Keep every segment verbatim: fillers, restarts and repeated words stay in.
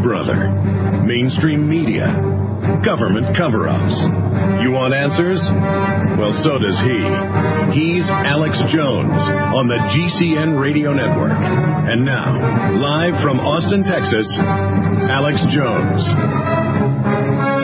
brother? Mainstream media? Government cover-ups? You want answers? Well, so does he. He's Alex Jones on the G C N Radio Network. And now, live from Austin, Texas, Alex Jones.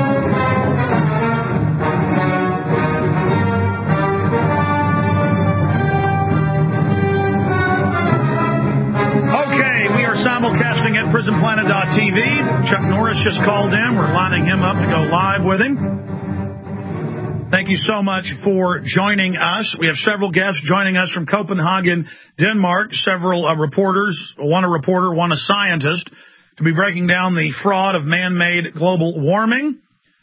Simulcasting at prison planet dot t v. Chuck Norris just called in. We're lining him up to go live with him. Thank you so much for joining us. We have several guests joining us from Copenhagen, Denmark. Several uh, reporters, one a reporter, one a scientist, to be breaking down the fraud of man-made global warming.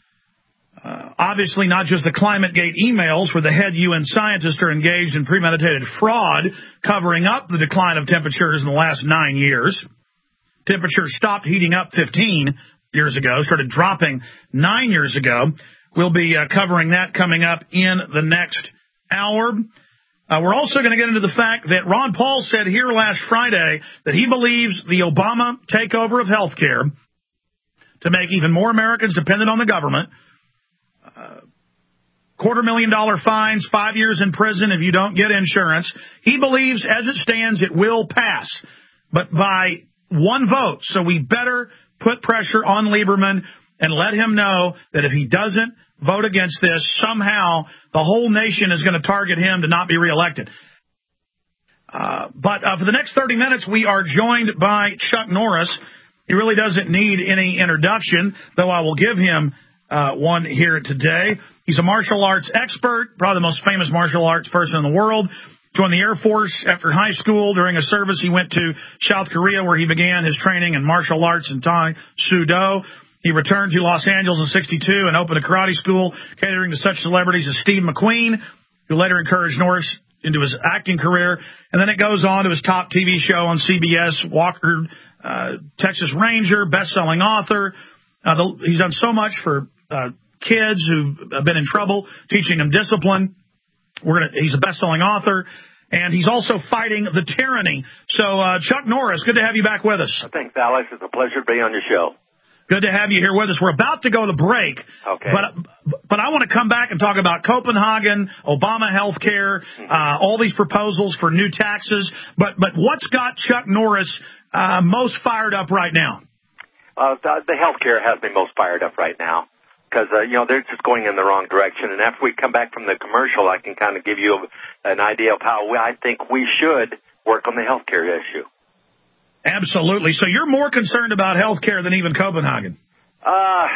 Uh, obviously, not just the ClimateGate emails where the head U N scientists are engaged in premeditated fraud, covering up the decline of temperatures in the last nine years. Temperatures stopped heating up fifteen years ago, started dropping nine years ago. We'll be uh, covering that coming up in the next hour. Uh, we're also going to get into the fact that Ron Paul said here last Friday that he believes the Obama takeover of health care to make even more Americans dependent on the government, Uh, quarter million dollar fines, five years in prison if you don't get insurance. He believes, as it stands, it will pass, but by one vote. So we better put pressure on Lieberman and let him know that if he doesn't vote against this, somehow the whole nation is going to target him to not be reelected. Uh, but uh, for the next thirty minutes, we are joined by Chuck Norris. He really doesn't need any introduction, though I will give him Uh, one here today. He's a martial arts expert, probably the most famous martial arts person in the world. Joined the Air Force after high school. During a service, he went to South Korea, where he began his training in martial arts and Tai Sudo. He returned to Los Angeles in sixty-two and opened a karate school catering to such celebrities as Steve McQueen, who later encouraged Norris into his acting career. And then it goes on to his top T V show on C B S, Walker, uh, Texas Ranger, best-selling author. Uh, the, he's done so much for Uh, kids who've been in trouble, teaching them discipline. We're gonna, he's a best-selling author, and he's also fighting the tyranny. So, uh, Chuck Norris, good to have you back with us. Thanks, Alex. It's a pleasure to be on your show. Good to have you here with us. We're about to go to break, okay. but but I want to come back and talk about Copenhagen, Obama health care, mm-hmm. uh, all these proposals for new taxes. But but what's got Chuck Norris uh, most fired up right now? Uh, the, the health care has me most fired up right now. Because, uh, you know, they're just going in the wrong direction. And after we come back from the commercial, I can kind of give you an idea of how I think we should work on the health care issue. Absolutely. So you're more concerned about health care than even Copenhagen? Uh,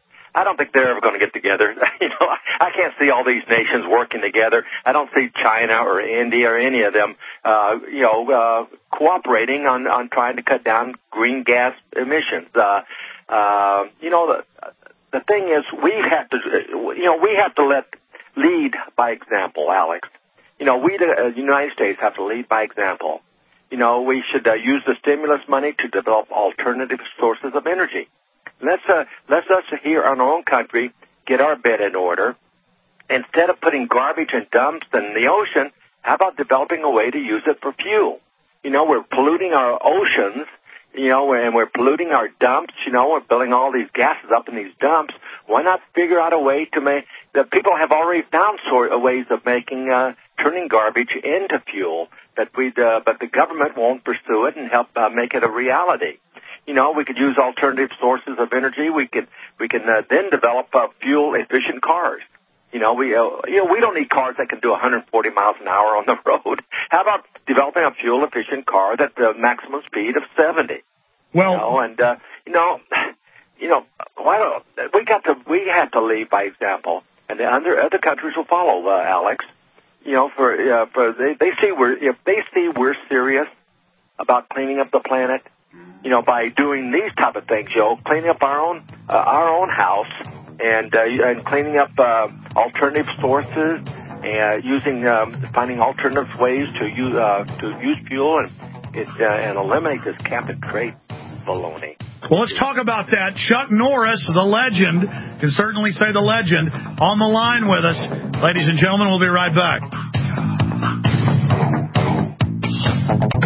I don't think they're ever going to get together. you know, I can't see all these nations working together. I don't see China or India or any of them, uh, you know, uh, cooperating on, on trying to cut down green gas emissions. Uh, uh, you know, the... The thing is, we have to, you know, we have to let lead by example, Alex. You know, we, the uh, United States, have to lead by example. You know, we should uh, use the stimulus money to develop alternative sources of energy. Let's, uh, let's us here in our own country get our bed in order. Instead of putting garbage in dumps in the ocean, how about developing a way to use it for fuel? You know, we're polluting our oceans. You know, and we're polluting our dumps. You know, we're building all these gases up in these dumps. Why not figure out a way to make the people have already found sort of ways of making uh, turning garbage into fuel, but we uh, but the government won't pursue it and help uh, make it a reality. You know, we could use alternative sources of energy. We could we can uh, then develop uh, fuel efficient cars. You know, we uh, you know we don't need cars that can do one hundred forty miles an hour on the road. How about developing a fuel efficient car that the maximum speed of seventy? Well, you know, and uh, you know, you know, why don't we got to we have to lead by example, and the other other countries will follow. Uh, Alex, you know, for uh, for they, they see we're if they see we're serious about cleaning up the planet, you know, by doing these type of things, you know, cleaning up our own uh, our own house. And, uh, and cleaning up uh, alternative sources, and using um, finding alternative ways to use uh, to use fuel and it, uh, and eliminate this cap and trade baloney. Well, let's talk about that. Chuck Norris, the legend, can certainly say the legend, on the line with us. Ladies and gentlemen, we'll be right back.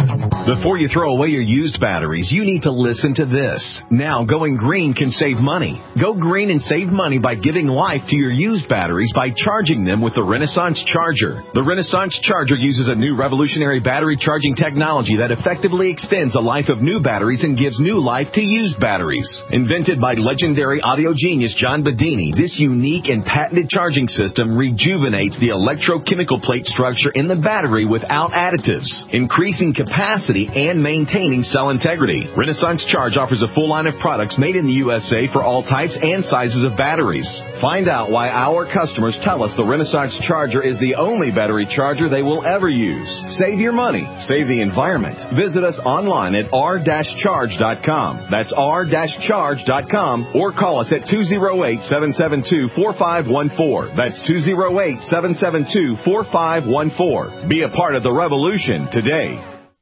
Before you throw away your used batteries, you need to listen to this. Now, going green can save money. Go green and save money by giving life to your used batteries by charging them with the Renaissance Charger. The Renaissance Charger uses a new revolutionary battery charging technology that effectively extends the life of new batteries and gives new life to used batteries. Invented by legendary audio genius John Bedini, this unique and patented charging system rejuvenates the electrochemical plate structure in the battery without additives, increasing capacity and maintaining cell integrity. Renaissance Charge offers a full line of products made in the U S A for all types and sizes of batteries. Find out why our customers tell us the Renaissance Charger is the only battery charger they will ever use. Save your money. Save the environment. Visit us online at r dash charge dot com. That's r dash charge dot com or call us at two oh eight, seven seven two, four five one four. That's two oh eight, seven seven two, four five one four. Be a part of the revolution today.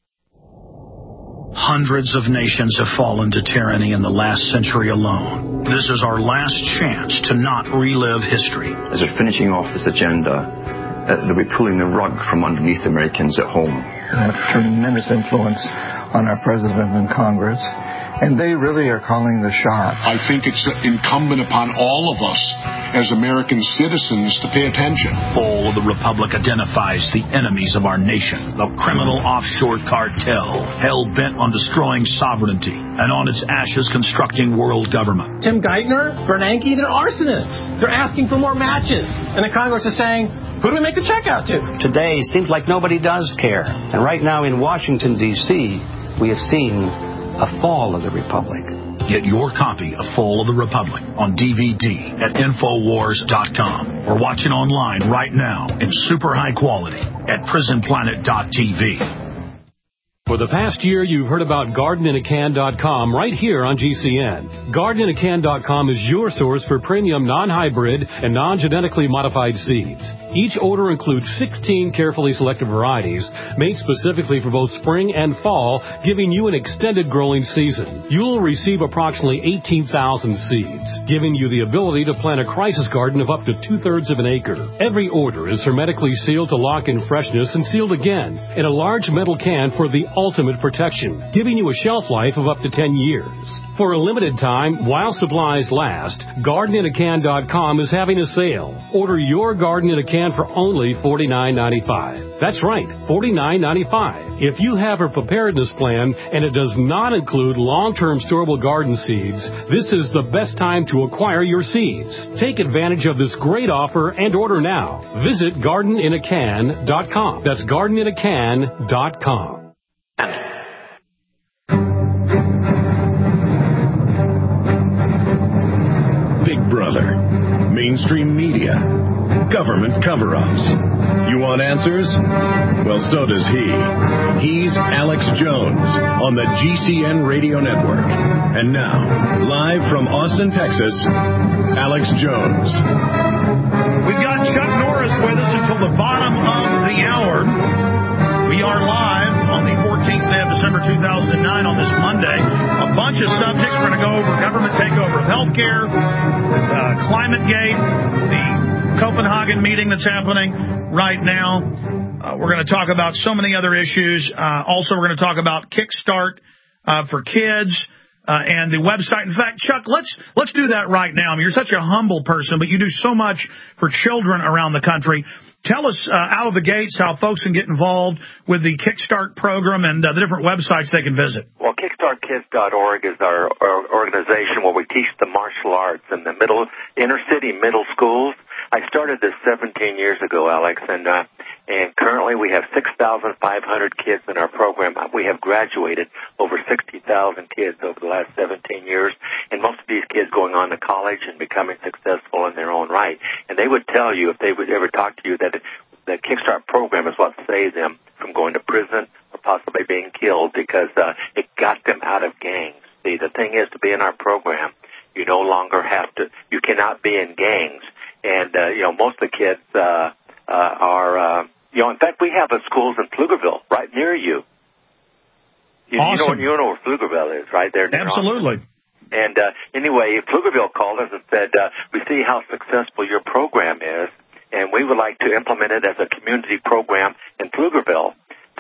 Hundreds of nations have fallen to tyranny in the last century alone. This is our last chance to not relive history. As we're finishing off this agenda, uh, they'll be pulling the rug from underneath Americans at home. They have tremendous influence on our president and Congress, and they really are calling the shots. I think it's incumbent upon all of us as American citizens to pay attention. Fall of the Republic identifies the enemies of our nation, the criminal offshore cartel, hell-bent on destroying sovereignty, and on its ashes constructing world government. Tim Geithner, Bernanke, they're arsonists. They're asking for more matches. And the Congress is saying, who do we make the check out to? Today seems like nobody does care. And right now in Washington, D C, we have seen a fall of the Republic. Get your copy of Fall of the Republic on D V D at Infowars dot com or watch it online right now in super high quality at Prison Planet dot T V. For the past year, you've heard about Garden in a Can dot com right here on G C N. Garden in a Can dot com is your source for premium non-hybrid and non-genetically modified seeds. Each order includes sixteen carefully selected varieties made specifically for both spring and fall, giving you an extended growing season. You'll receive approximately eighteen thousand seeds, giving you the ability to plant a crisis garden of up to two-thirds of an acre. Every order is hermetically sealed to lock in freshness and sealed again in a large metal can for the ultimate protection, giving you a shelf life of up to ten years. For a limited time, while supplies last, Garden in a Can dot com is having a sale. Order your Garden in a Can for only forty-nine ninety-five. That's right, forty-nine ninety-five. If you have a preparedness plan and it does not include long-term storable garden seeds, this is the best time to acquire your seeds. Take advantage of this great offer and order now. Visit Garden in a Can dot com. That's Garden in a Can dot com. Big Brother, mainstream media, government cover-ups. You want answers? Well, so does he. He's Alex Jones on the G C N Radio Network. And now, live from Austin, Texas, Alex Jones. We've got Chuck Norris with us until the bottom of the hour. We are live on the fourteenth day of December two thousand nine on this Monday. A bunch of subjects. We're going to go over government takeover of healthcare, uh, ClimateGate, the Copenhagen meeting that's happening right now. Uh, we're going to talk about so many other issues. Uh, also, we're going to talk about Kickstart uh, for kids uh, and the website. In fact, Chuck, let's let's do that right now. I mean, you're such a humble person, but you do so much for children around the country. Tell us uh, out of the gates how folks can get involved with the Kickstart program and uh, the different websites they can visit. Well, Kickstart Kids dot org is our, our organization where we teach the martial arts in the middle, inner city middle schools. I started this seventeen years ago, Alex, and uh, and currently we have six thousand five hundred kids in our program. We have graduated over sixty thousand kids over the last seventeen years, and most of these kids going on to college and becoming successful in their own right. And they would tell you, if they would ever talk to you, that the Kickstart program is what saved them from going to prison or possibly being killed, because uh, it got them out of gangs. See, the thing is, to be in our program, you no longer have to, you cannot be in gangs. And, uh, you know, most of the kids uh, uh, are, uh, you know, in fact, we have a schools in Pflugerville right near you. You, Awesome. you know, you know where Pflugerville is, right there. Absolutely. And uh, anyway, Pflugerville called us and said, uh, we see how successful your program is, and we would like to implement it as a community program in Pflugerville.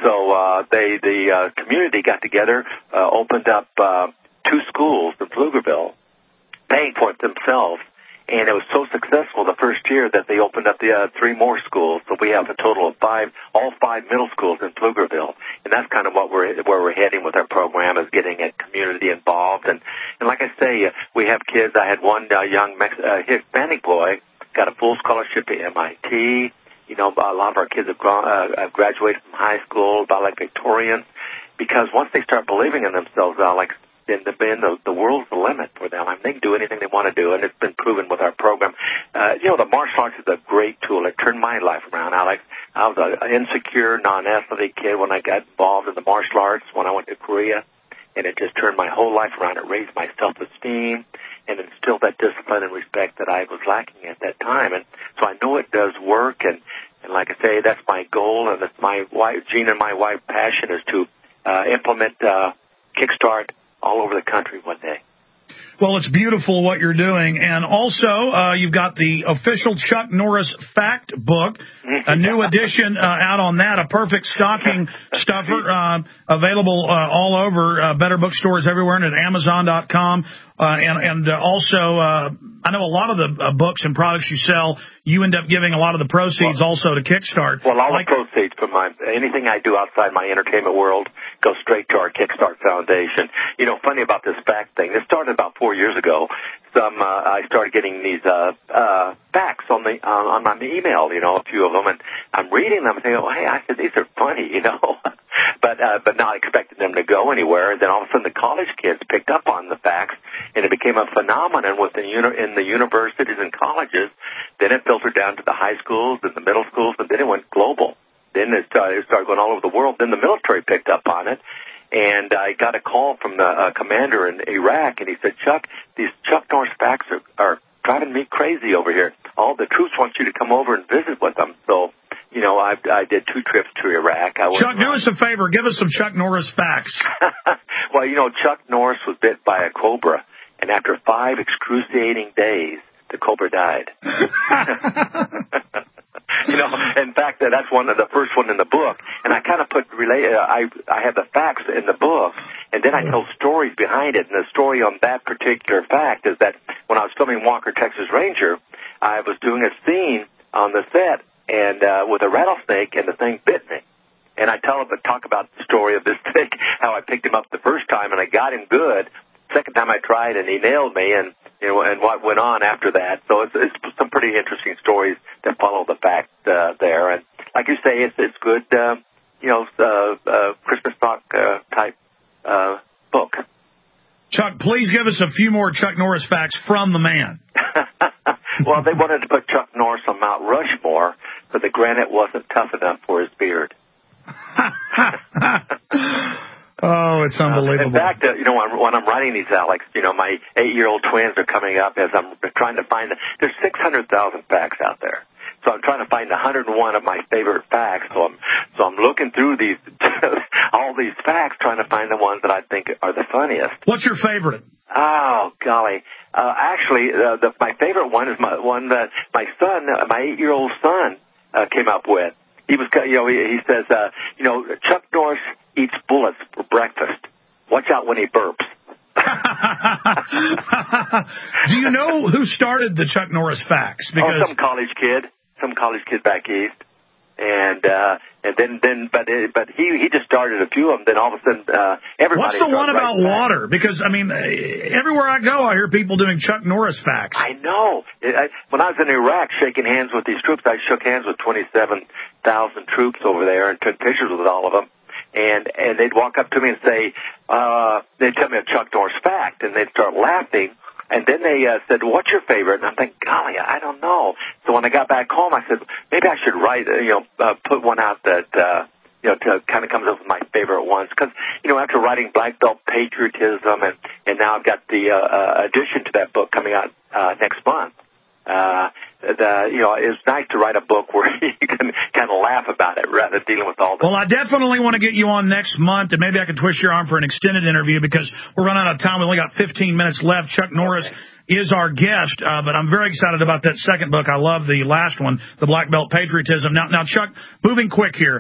so uh, they the uh, community got together, uh, opened up uh, two schools in Pflugerville, paying for it themselves. And it was so successful the first year that they opened up the uh, three more schools. So we have a total of five, all five middle schools in Pflugerville. And that's kind of what we're where we're heading with our program, is getting a community involved. And and like I say, uh, we have kids. I had one uh, young Mex- uh, Hispanic boy got a full scholarship to M I T. You know, a lot of our kids have, gone, uh, have graduated from high school, valedictorians, because once they start believing in themselves, Alex, then the, the, the world's the limit for them. I mean, they can do anything they want to do, and it's been proven with our program. Uh, you know, the martial arts is a great tool. It turned my life around, Alex. I was an insecure, non-athletic kid when I got involved in the martial arts when I went to Korea, and it just turned my whole life around. It raised my self-esteem and instilled that discipline and respect that I was lacking at that time. And so I know it does work, and, and like I say, that's my goal, and that's my wife, Gene and my wife, passion is to uh, implement uh, Kickstart all over the country one day. Well, it's beautiful what you're doing. And also, uh, you've got the official Chuck Norris Fact Book, a new edition uh, out on that, a perfect stocking stuffer, uh, available uh, all over, uh, better bookstores everywhere, and at Amazon dot com. Uh, and and uh, also, uh, I know a lot of the uh, books and products you sell, you end up giving a lot of the proceeds well, also to Kickstart. Well, all like, the proceeds from my anything I do outside my entertainment world goes straight to our Kickstart Foundation. You know, funny about this fact thing, this started about four years ago. Some uh, I started getting these uh, uh, facts on the uh, on my email, you know, a few of them, and I'm reading them and thinking, oh, hey, I said, these are funny, you know, but uh, but not expecting them to go anywhere. And then all of a sudden the college kids picked up on the facts, and it became a phenomenon within uni- in the universities and colleges. Then it filtered down to the high schools and the middle schools, and then it went global. Then it started, it started going all over the world. Then the military picked up on it. And I got a call from the uh, commander in Iraq, and he said, Chuck, these Chuck Norris facts are, are driving me crazy over here. All the troops want you to come over and visit with them. So, you know, I, I did two trips to Iraq. I Chuck, do us a favor. Give us some Chuck Norris facts. Well, you know, Chuck Norris was bit by a cobra, and after five excruciating days, the cobra died. You know, in fact, that's one of the first one in the book, and I kind of put relay. Uh, I I have the facts in the book, and then I tell stories behind it. And the story on that particular fact is that when I was filming Walker, Texas Ranger, I was doing a scene on the set and uh, with a rattlesnake, and the thing bit me. And I tell him, talk about the story of this thing, how I picked him up the first time and I got him good. Second time I tried, and he nailed me, and you know, and what went on after that. So it's, it's some pretty interesting stories that follow the fact uh, there. And like you say, it's it's good, uh, you know, uh, uh, Christmas talk uh, type uh, book. Chuck, please give us a few more Chuck Norris facts from the man. Well, they wanted to put Chuck Norris on Mount Rushmore, but the granite wasn't tough enough for his beard. Oh, it's unbelievable. Uh, in fact, uh, you know, when, when I'm writing these, Alex, you know, my eight-year-old twins are coming up as I'm trying to find, the, there's six hundred thousand facts out there. So I'm trying to find one hundred one of my favorite facts. So I'm, so I'm looking through these, all these facts, trying to find the ones that I think are the funniest. What's your favorite? Oh, golly. Uh, actually, uh, the, my favorite one is my one that my son, uh, my eight-year-old son, uh, came up with. He was, you know, he, he says, uh, you know, Chuck Norris eats bullets for breakfast. Watch out when he burps. Do you know who started the Chuck Norris facts? Because oh, some college kid, some college kid back east. And uh, and then then but it, but he he just started a few of them. Then all of a sudden uh, everybody. What's the one about right water? Because I mean, everywhere I go, I hear people doing Chuck Norris facts. I know. I, when I was in Iraq shaking hands with these troops, I shook hands with twenty-seven thousand troops over there and took pictures with all of them. And and they'd walk up to me and say, uh, they'd tell me a Chuck Norris fact, and they'd start laughing. And then they uh, said, what's your favorite? And I'm thinking, golly, I don't know. So when I got back home, I said, maybe I should write, uh, you know, uh, put one out that, uh, you know, to kind of comes up with my favorite ones. Because, you know, after writing Black Belt Patriotism, and, and now I've got the uh, uh, addition to that book coming out uh, next month. Uh, the, you know, it's nice to write a book where you can kind of laugh about it rather than dealing with all the... Well, I definitely want to get you on next month, and maybe I can twist your arm for an extended interview because we're running out of time. We only got fifteen minutes left. Chuck Norris okay. is our guest, uh, but I'm very excited about that second book. I love the last one, the Black Belt Patriotism. Now, now, Chuck, moving quick here.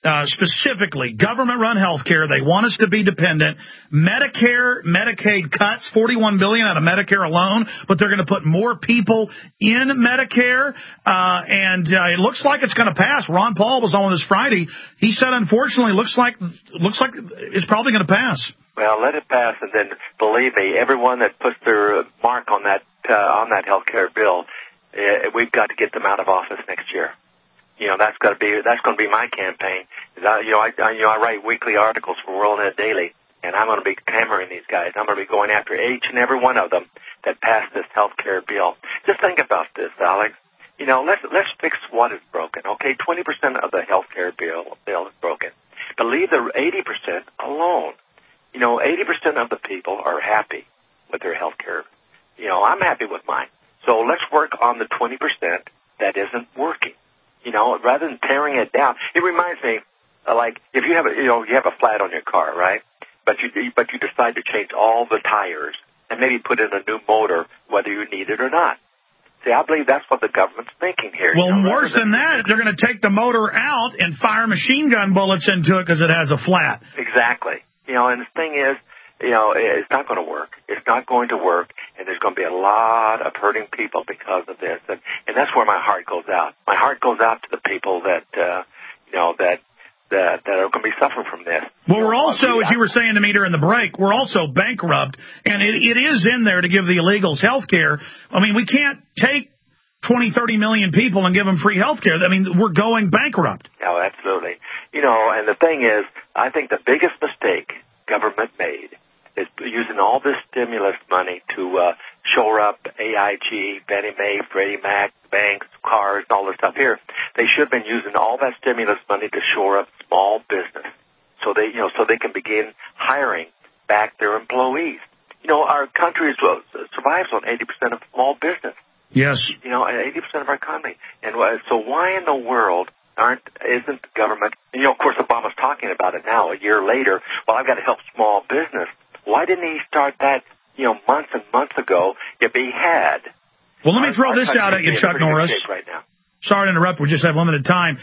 Uh, specifically, government-run health care. They want us to be dependent. Medicare, Medicaid cuts, forty-one billion dollars out of Medicare alone, but they're going to put more people in Medicare, uh, and uh, it looks like it's going to pass. Ron Paul was on this Friday. He said, unfortunately, looks like looks like it's probably going to pass. Well, let it pass, and then believe me, everyone that puts their mark on that uh, on that health care bill, uh, we've got to get them out of office next year. You know, that's got to be that's going to be my campaign. I, you know, I, I you know I write weekly articles for WorldNet Daily, and I'm going to be hammering these guys. I'm going to be going after each and every one of them that passed this health care bill. Just think about this, Alex. You know, let's let's fix what is broken. Okay, twenty percent of the health care bill bill is broken, but leave the eighty percent alone. You know, eighty percent of the people are happy with their health care. You know, I'm happy with mine. So let's work on the twenty percent that isn't working. You know, rather than tearing it down, it reminds me, uh, like if you have a, you know, you have a flat on your car, right? But you, but you decide to change all the tires and maybe put in a new motor, whether you need it or not. See, I believe that's what the government's thinking here. Well, you know, worse than that, they're going to take the motor out and fire machine gun bullets into it because it has a flat. Exactly. You know, and the thing is, you know, it's not going to work. It's not going to work, and there's going to be a lot of hurting people because of this. And, and that's where my heart goes out. My heart goes out to the people that, uh, you know, that, that, that are going to be suffering from this. Well, we're also, as you were saying to me during the break, we're also bankrupt, and it, it is in there to give the illegals health care. I mean, we can't take twenty, thirty million people and give them free health care. I mean, we're going bankrupt. Oh, absolutely. You know, and the thing is, I think the biggest mistake government made is using all this stimulus money to uh, shore up A I G, Fannie Mae, Freddie Mac, banks, cars, and all this stuff here. They should have been using all that stimulus money to shore up small business, so they, you know, so they can begin hiring back their employees. You know, our country is, uh, survives on eighty percent of small business. Yes. You know, eighty percent of our economy. And uh, so why in the world aren't isn't the government? You know, of course, Obama's talking about it now. A year later, well, I've got to help small business. Why didn't he start that, you know, months and months ago if he had? Well, let me throw this out at you, Chuck Norris. Right now. Sorry to interrupt. We just have limited time.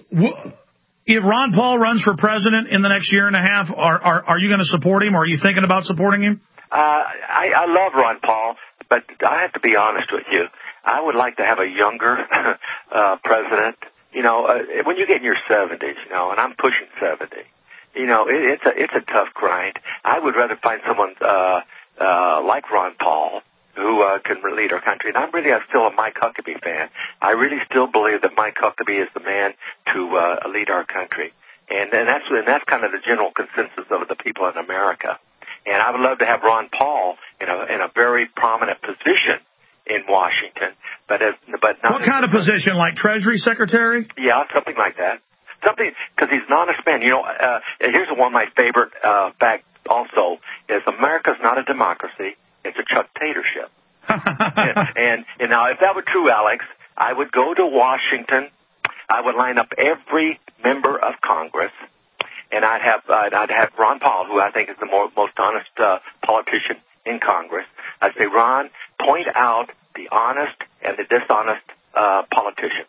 If Ron Paul runs for president in the next year and a half, are are, are you going to support him, or are you thinking about supporting him? Uh, I, I love Ron Paul, but I have to be honest with you. I would like to have a younger uh, president. You know, uh, when you get in your seventies, you know, and I'm pushing seventy, you know, it, it's a it's a tough grind. I would rather find someone uh, uh, like Ron Paul who uh, can lead our country. And I'm really I'm still a Mike Huckabee fan. I really still believe that Mike Huckabee is the man to uh, lead our country. And, and that's and that's kind of the general consensus of the people in America. And I would love to have Ron Paul in a in a very prominent position in Washington. But as, but not what kind of position, like Treasury Secretary? Yeah, something like that. Something, because he's an honest man. You know, uh, here's one of my favorite uh, facts also, is America's not a democracy. It's a Chuck-tatorship. and, and, and now, if that were true, Alex, I would go to Washington. I would line up every member of Congress, and I'd have uh, I'd have Ron Paul, who I think is the more, most honest uh, politician in Congress. I'd say, Ron, point out the honest and the dishonest uh, politician.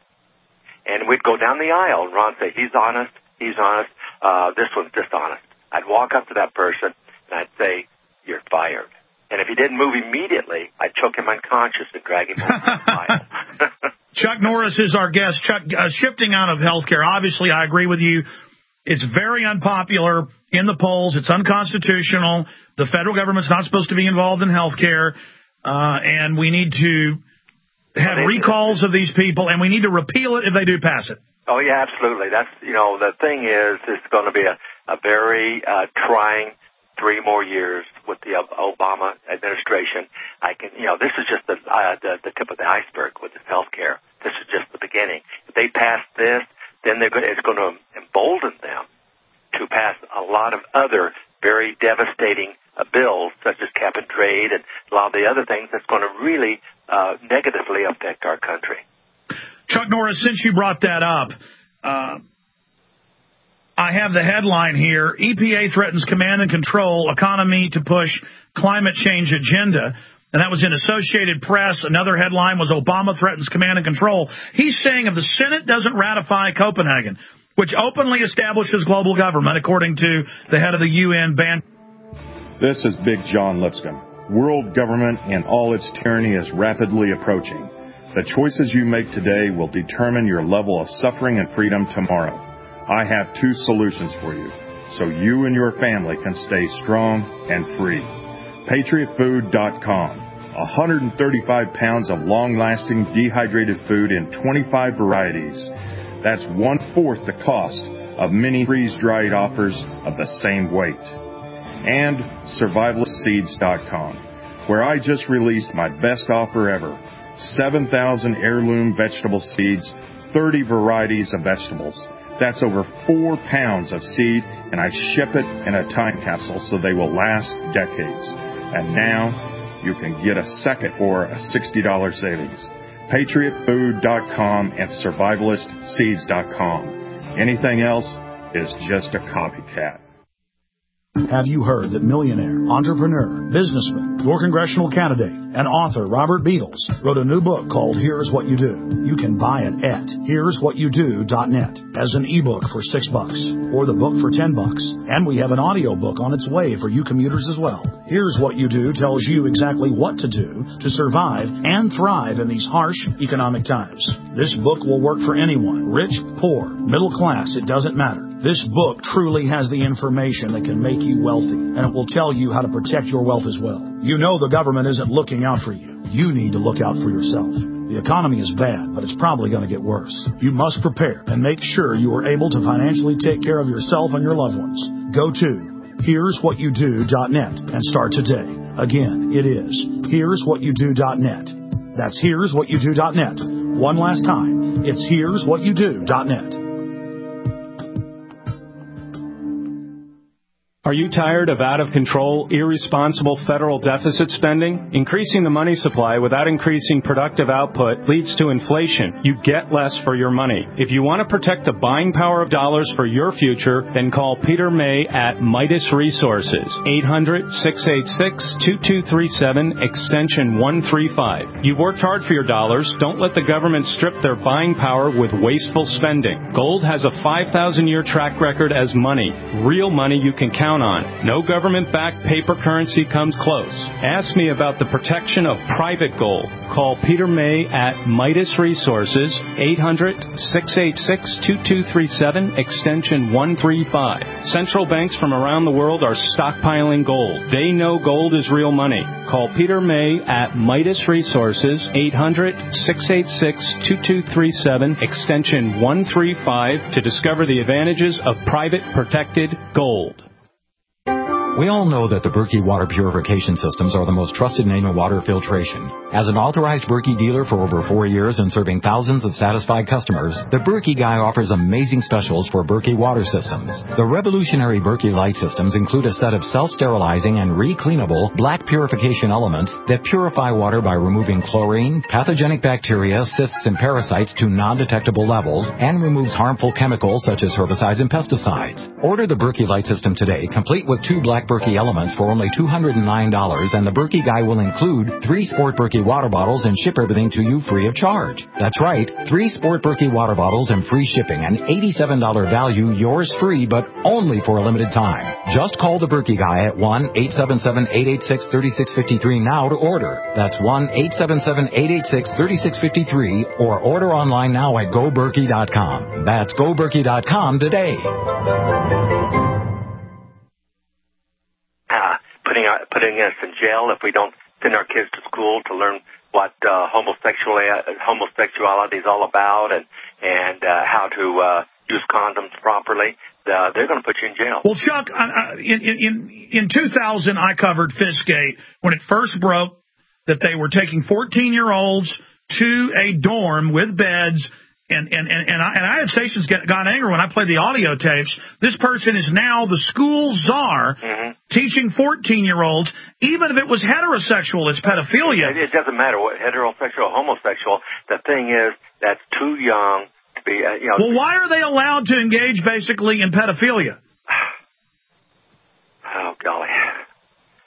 And we'd go down the aisle, and Ron would say, he's honest, he's honest, uh, this one's dishonest. I'd walk up to that person, and I'd say, you're fired. And if he didn't move immediately, I'd choke him unconscious and drag him over the aisle. Chuck Norris is our guest. Chuck, uh, shifting out of healthcare, obviously I agree with you. It's very unpopular in the polls. It's unconstitutional. The federal government's not supposed to be involved in healthcare, uh, and we need to have recalls of these people, and we need to repeal it if they do pass it. Oh, yeah, absolutely. That's, you know, the thing is, it's going to be a, a very uh, trying three more years with the Obama administration. I can, you know, this is just the, uh, the, the tip of the iceberg with this health care. This is just the beginning. If they pass this, then they're going to, it's going to embolden them to pass a lot of other very devastating uh, bills, such as cap and trade and a lot of the other things that's going to really uh, negatively affect our country. Chuck Norris, since you brought that up, uh, I have the headline here, E P A threatens command and control economy to push climate change agenda. And that was in Associated Press. Another headline was Obama threatens command and control. He's saying if the Senate doesn't ratify Copenhagen, which openly establishes global government, according to the head of the U N ban. This is Big John Lipscomb. World government and all its tyranny is rapidly approaching. The choices you make today will determine your level of suffering and freedom tomorrow. I have two solutions for you, so you and your family can stay strong and free. Patriot Food dot com. one hundred thirty-five pounds of long-lasting dehydrated food in twenty-five varieties. That's one-fourth the cost of many freeze-dried offers of the same weight. And Survivalist Seeds dot com, where I just released my best offer ever. seven thousand heirloom vegetable seeds, thirty varieties of vegetables. That's over four pounds of seed, and I ship it in a time capsule so they will last decades. And now you can get a second for a sixty dollars savings. Patriot Food dot com and Survivalist Seeds dot com. Anything else is just a copycat. Have you heard that millionaire, entrepreneur, businessman, your congressional candidate, and author Robert Beatles wrote a new book called Here's What You Do? You can buy it at here's what you do dot net as an ebook for six bucks or the book for ten bucks. And we have an audio book on its way for you commuters as well. Here's What You Do tells you exactly what to do to survive and thrive in these harsh economic times. This book will work for anyone, rich, poor, middle class, it doesn't matter. This book truly has the information that can make you wealthy, and it will tell you how to protect your wealth as well. You know the government isn't looking out for you. You need to look out for yourself. The economy is bad, but it's probably going to get worse. You must prepare and make sure you are able to financially take care of yourself and your loved ones. Go to here's what you do dot net and start today. Again, it is here's what you do dot net. That's here's what you do dot net. One last time, it's here's what you do dot net. Are you tired of out-of-control, irresponsible federal deficit spending? Increasing the money supply without increasing productive output leads to inflation. You get less for your money. If you want to protect the buying power of dollars for your future, then call Peter May at Midas Resources, eight hundred, six eight six, two two three seven, extension one three five. You've worked hard for your dollars. Don't let the government strip their buying power with wasteful spending. Gold has a five thousand year track record as money. Real money you can count on. No government-backed paper currency comes close. Ask me about the protection of private gold. Call Peter May at Midas Resources, eight hundred, six eight six, two two three seven, extension one three five. Central banks from around the world are stockpiling gold. They know gold is real money. Call Peter May at Midas Resources, eight hundred, six eight six, two two three seven, extension one three five to discover the advantages of private protected gold. We all know that the Berkey water purification systems are the most trusted name in water filtration. As an authorized Berkey dealer for over four years and serving thousands of satisfied customers, the Berkey Guy offers amazing specials for Berkey water systems. The revolutionary Berkey Light systems include a set of self-sterilizing and re-cleanable black purification elements that purify water by removing chlorine, pathogenic bacteria, cysts, and parasites to non-detectable levels and removes harmful chemicals such as herbicides and pesticides. Order the Berkey Light system today, complete with two black Berkey elements for only two hundred nine dollars, and the Berkey Guy will include three Sport Berkey water bottles and ship everything to you free of charge. That's right, three Sport Berkey water bottles and free shipping, an eighty-seven dollars value, yours free, but only for a limited time. Just call the Berkey Guy at one eight seven seven, eight eight six, three six five three now to order. That's one eight seven seven, eight eight six, three six five three, or order online now at go berkey dot com. That's go berkey dot com today. Putting uh, putting us in jail if we don't send our kids to school to learn what uh, homosexuality homosexuality is all about and and uh, how to uh, use condoms properly. Uh, they're going to put you in jail. Well, Chuck, uh, in in in two thousand, I covered Fiskgate when it first broke that they were taking fourteen-year-olds to a dorm with beds. And and and and I, and I had stations get, got angry when I played the audio tapes. This person is now the school czar, mm-hmm. teaching fourteen-year-olds. Even if it was heterosexual, it's pedophilia. It, it doesn't matter what heterosexual or homosexual. The thing is, that's too young to be. Uh, you know. Well, why are they allowed to engage basically in pedophilia? Oh golly,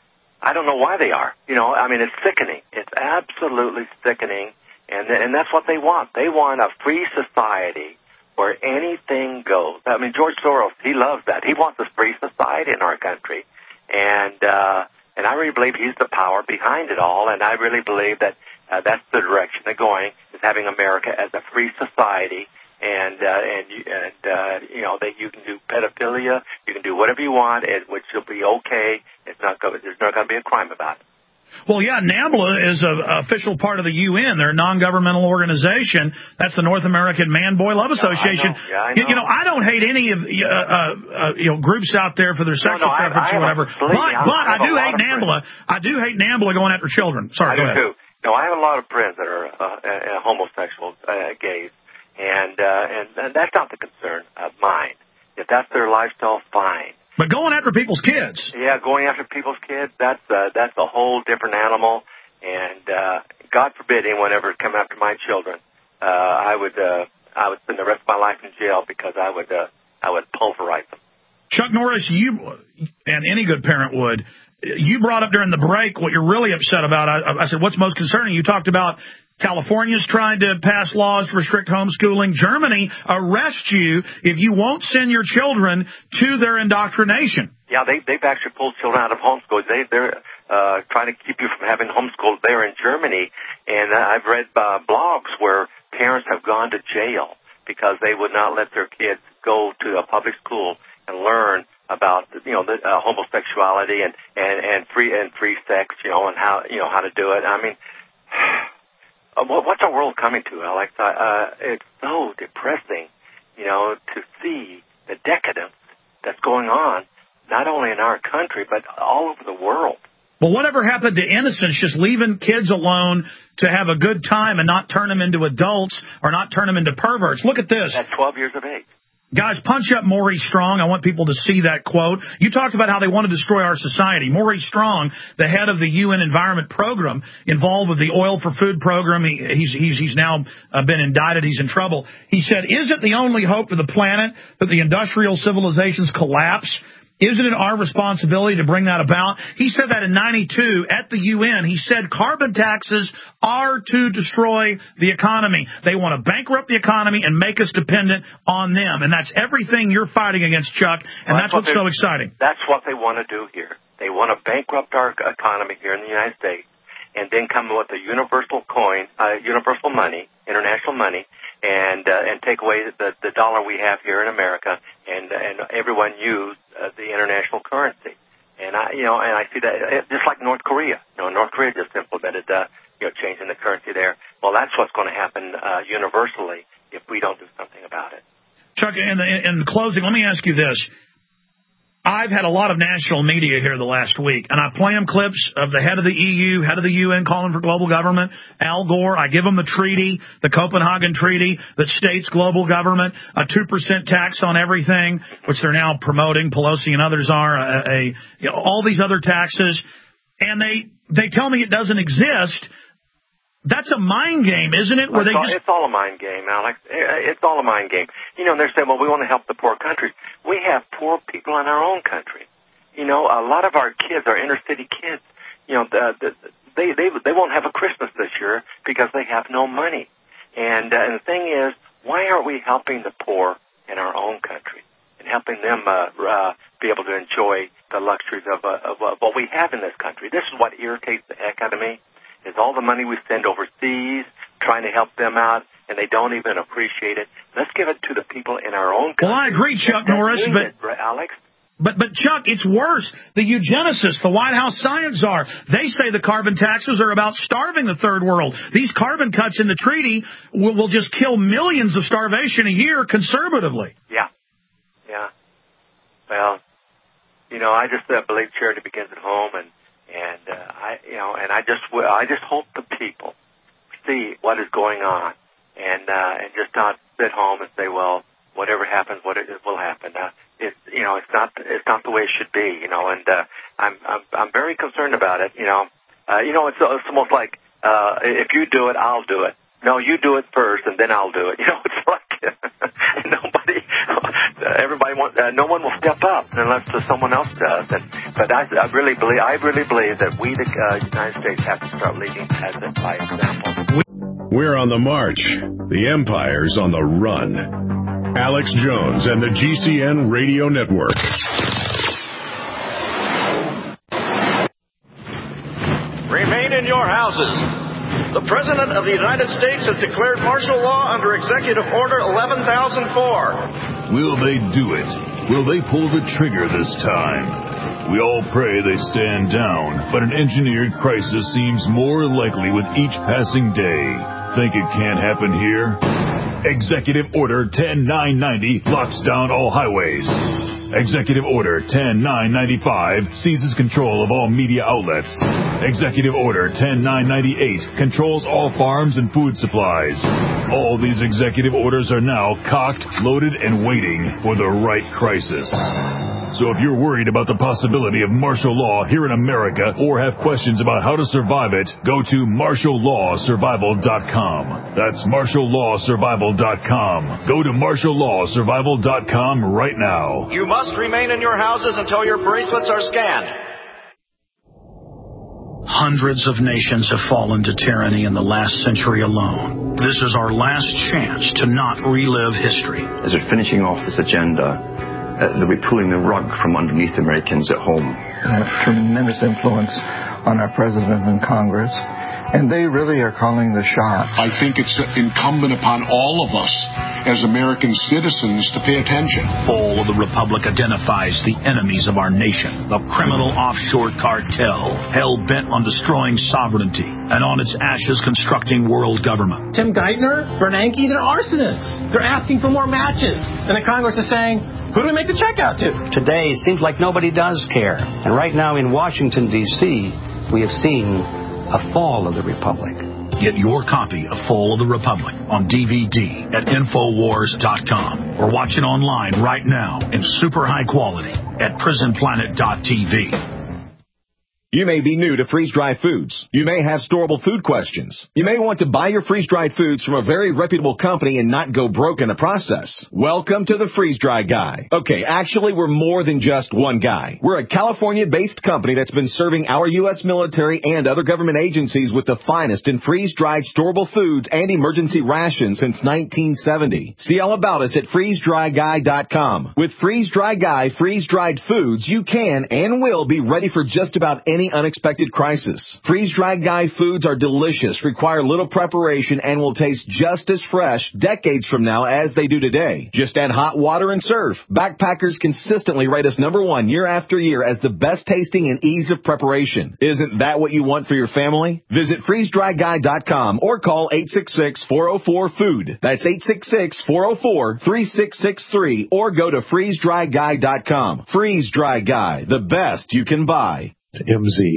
I don't know why they are. You know, I mean, it's sickening. It's absolutely sickening, and and that's what they want. They want a free society where anything goes. I mean, George Soros, he loves that. He wants a free society in our country, and uh, and I really believe he's the power behind it all, and I really believe that uh, that's the direction they're going, is having America as a free society. And uh, and you, and uh, you know that you can do pedophilia, you can do whatever you want, and which will be okay. It's not going. There's not going to be a crime about it. Well, yeah, NAMBLA is an official part of the U N. They're a non-governmental organization. That's the North American Man-Boy Love Association. No, I know. Yeah, I know. You, you know, I don't hate any of uh, uh, you know groups out there for their sexual no, no, preference I, I or whatever. A, but me, I, but I, I do hate NAMBLA. I do hate NAMBLA going after children. Sorry, I go do ahead. too. No, I have a lot of friends that are uh, uh, homosexuals, uh, gays. And, uh, and and that's not the concern of mine. If that's their lifestyle, fine. But going after people's kids. Yeah, going after people's kids, that's uh, that's a whole different animal. And uh, God forbid anyone ever come after my children. Uh, I would uh, I would spend the rest of my life in jail because I would uh, I would pulverize them. Chuck Norris, you and any good parent would. You brought up during the break what you're really upset about. I, I said, what's most concerning? You talked about California's trying to pass laws to restrict homeschooling. Germany arrests you if you won't send your children to their indoctrination. Yeah, they, they've actually pulled children out of homeschool. They, they're uh, trying to keep you from having homeschool there in Germany. And uh, I've read uh, blogs where parents have gone to jail because they would not let their kids go to a public school and learn about, you know, the, uh, homosexuality and, and, and free and free sex, you know, and how, you know, how to do it. I mean, what's our world coming to, Alex? Uh, it's so depressing, you know, to see the decadence that's going on, not only in our country, but all over the world. Well, whatever happened to innocence, just leaving kids alone to have a good time and not turn them into adults or not turn them into perverts? Look at this. At twelve years of age. Guys, punch up Maurice Strong. I want people to see that quote. You talked about how they want to destroy our society. Maurice Strong, the head of the U N Environment Program, involved with the Oil for Food program. He, he's, he's, he's now uh, been indicted. He's in trouble. He said, isn't the only hope for the planet that the industrial civilizations collapse? Isn't it our responsibility to bring that about? He said that in ninety-two at the U N. He said carbon taxes are to destroy the economy. They want to bankrupt the economy and make us dependent on them. And that's everything you're fighting against, Chuck, and well, that's, that's what what's so exciting. That's what they want to do here. They want to bankrupt our economy here in the United States and then come with a universal coin, uh, universal money, international money, and uh, and take away the, the dollar we have here in America, and and everyone use uh, the international currency. And I, you know, and I see that just like North Korea. You know, North Korea just implemented, uh, you know, changing the currency there. Well, that's what's going to happen uh, universally if we don't do something about it. Chuck, in, the, in closing, let me ask you this. I've had a lot of national media here the last week, and I play them clips of the head of the E U, head of the U N calling for global government, Al Gore. I give them the treaty, the Copenhagen Treaty that states global government, a two percent tax on everything, which they're now promoting, Pelosi and others are, a, a you know, all these other taxes, and they they tell me it doesn't exist. That's a mind game, isn't it? Where it's, they all, just... it's all a mind game, Alex. It's all a mind game. You know, and they're saying, well, we want to help the poor countries. We have poor people in our own country. You know, a lot of our kids are inner city kids. You know, the, the, they they they won't have a Christmas this year because they have no money. And, uh, and the thing is, why aren't we helping the poor in our own country and helping them uh, uh, be able to enjoy the luxuries of, uh, of uh, what we have in this country? This is what irritates the heck out of me. Is all the money we send overseas, trying to help them out, and they don't even appreciate it. Let's give it to the people in our own country. Well, I agree, Chuck Norris, but it, right, Alex? But, but Chuck, it's worse. The eugenicists, the White House science czar, they say the carbon taxes are about starving the third world. These carbon cuts in the treaty will, will just kill millions of starvation a year conservatively. Yeah, yeah. Well, you know, I just uh, believe charity begins at home, and And, uh, I, you know, and I just, I just hope the people see what is going on and, uh, and just not sit home and say, well, whatever happens, what it will happen. Uh, it, you know, it's not, it's not the way it should be, you know, and, uh, I'm, I'm, I'm very concerned about it, you know. Uh, you know, it's, it's almost like, uh, if you do it, I'll do it. No, you do it first and then I'll do it. You know, it's like, nobody, everybody want, uh, no one will step up unless someone else does. And, but I, I really believe, I really believe that we, the uh, United States, have to start leading as a, by example. We're on the march. The empire's on the run. Alex Jones and the G C N Radio Network. Remain in your houses. The President of the United States has declared martial law under Executive Order eleven thousand four. Will they do it? Will they pull the trigger this time? We all pray they stand down, but an engineered crisis seems more likely with each passing day. Think it can't happen here? Executive Order ten nine ninety locks down all highways. Executive Order ten nine ninety-five seizes control of all media outlets. Executive Order ten nine ninety-eight controls all farms and food supplies. All these executive orders are now cocked, loaded, and waiting for the right crisis. So if you're worried about the possibility of martial law here in America or have questions about how to survive it, go to martial law survival dot com. That's martial law survival dot com. Go to martial law survival dot com right now. You must remain in your houses until your bracelets are scanned. Hundreds of nations have fallen to tyranny in the last century alone. This is our last chance to not relive history. As they're finishing off this agenda, Uh, they'll be pulling the rug from underneath Americans at home. They have tremendous influence on our president and Congress, and they really are calling the shots. I think it's incumbent upon all of us as American citizens to pay attention. Fall of the Republic identifies the enemies of our nation, the criminal offshore cartel, hell-bent on destroying sovereignty, and on its ashes constructing world government. Tim Geithner, Bernanke, they're arsonists. They're asking for more matches. And the Congress is saying, who do we make the check out to? Today, it seems like nobody does care. And right now in Washington, D C, we have seen a fall of the Republic. Get your copy of Fall of the Republic on D V D at Infowars dot com or watch it online right now in super high quality at Prison Planet dot T V. You may be new to freeze-dried foods. You may have storable food questions. You may want to buy your freeze-dried foods from a very reputable company and not go broke in the process. Welcome to the Freeze-Dry Guy. Okay, actually, we're more than just one guy. We're a California-based company that's been serving our U S military and other government agencies with the finest in freeze-dried storable foods and emergency rations since nineteen seventy. See all about us at freeze dry guy dot com. With Freeze-Dry Guy freeze-dried foods, you can and will be ready for just about any unexpected crisis. Freeze-Dried Guy foods are delicious, require little preparation, and will taste just as fresh decades from now as they do today. Just add hot water and serve. Backpackers consistently rate us number one year after year as the best tasting and ease of preparation. Isn't that what you want for your family? Visit freeze dry guy dot com or call eight six six, four oh four, food. That's eight six six, four oh four, three six six three or go to freeze dry guy dot com. Freeze-Dry Guy, the best you can buy. M Z.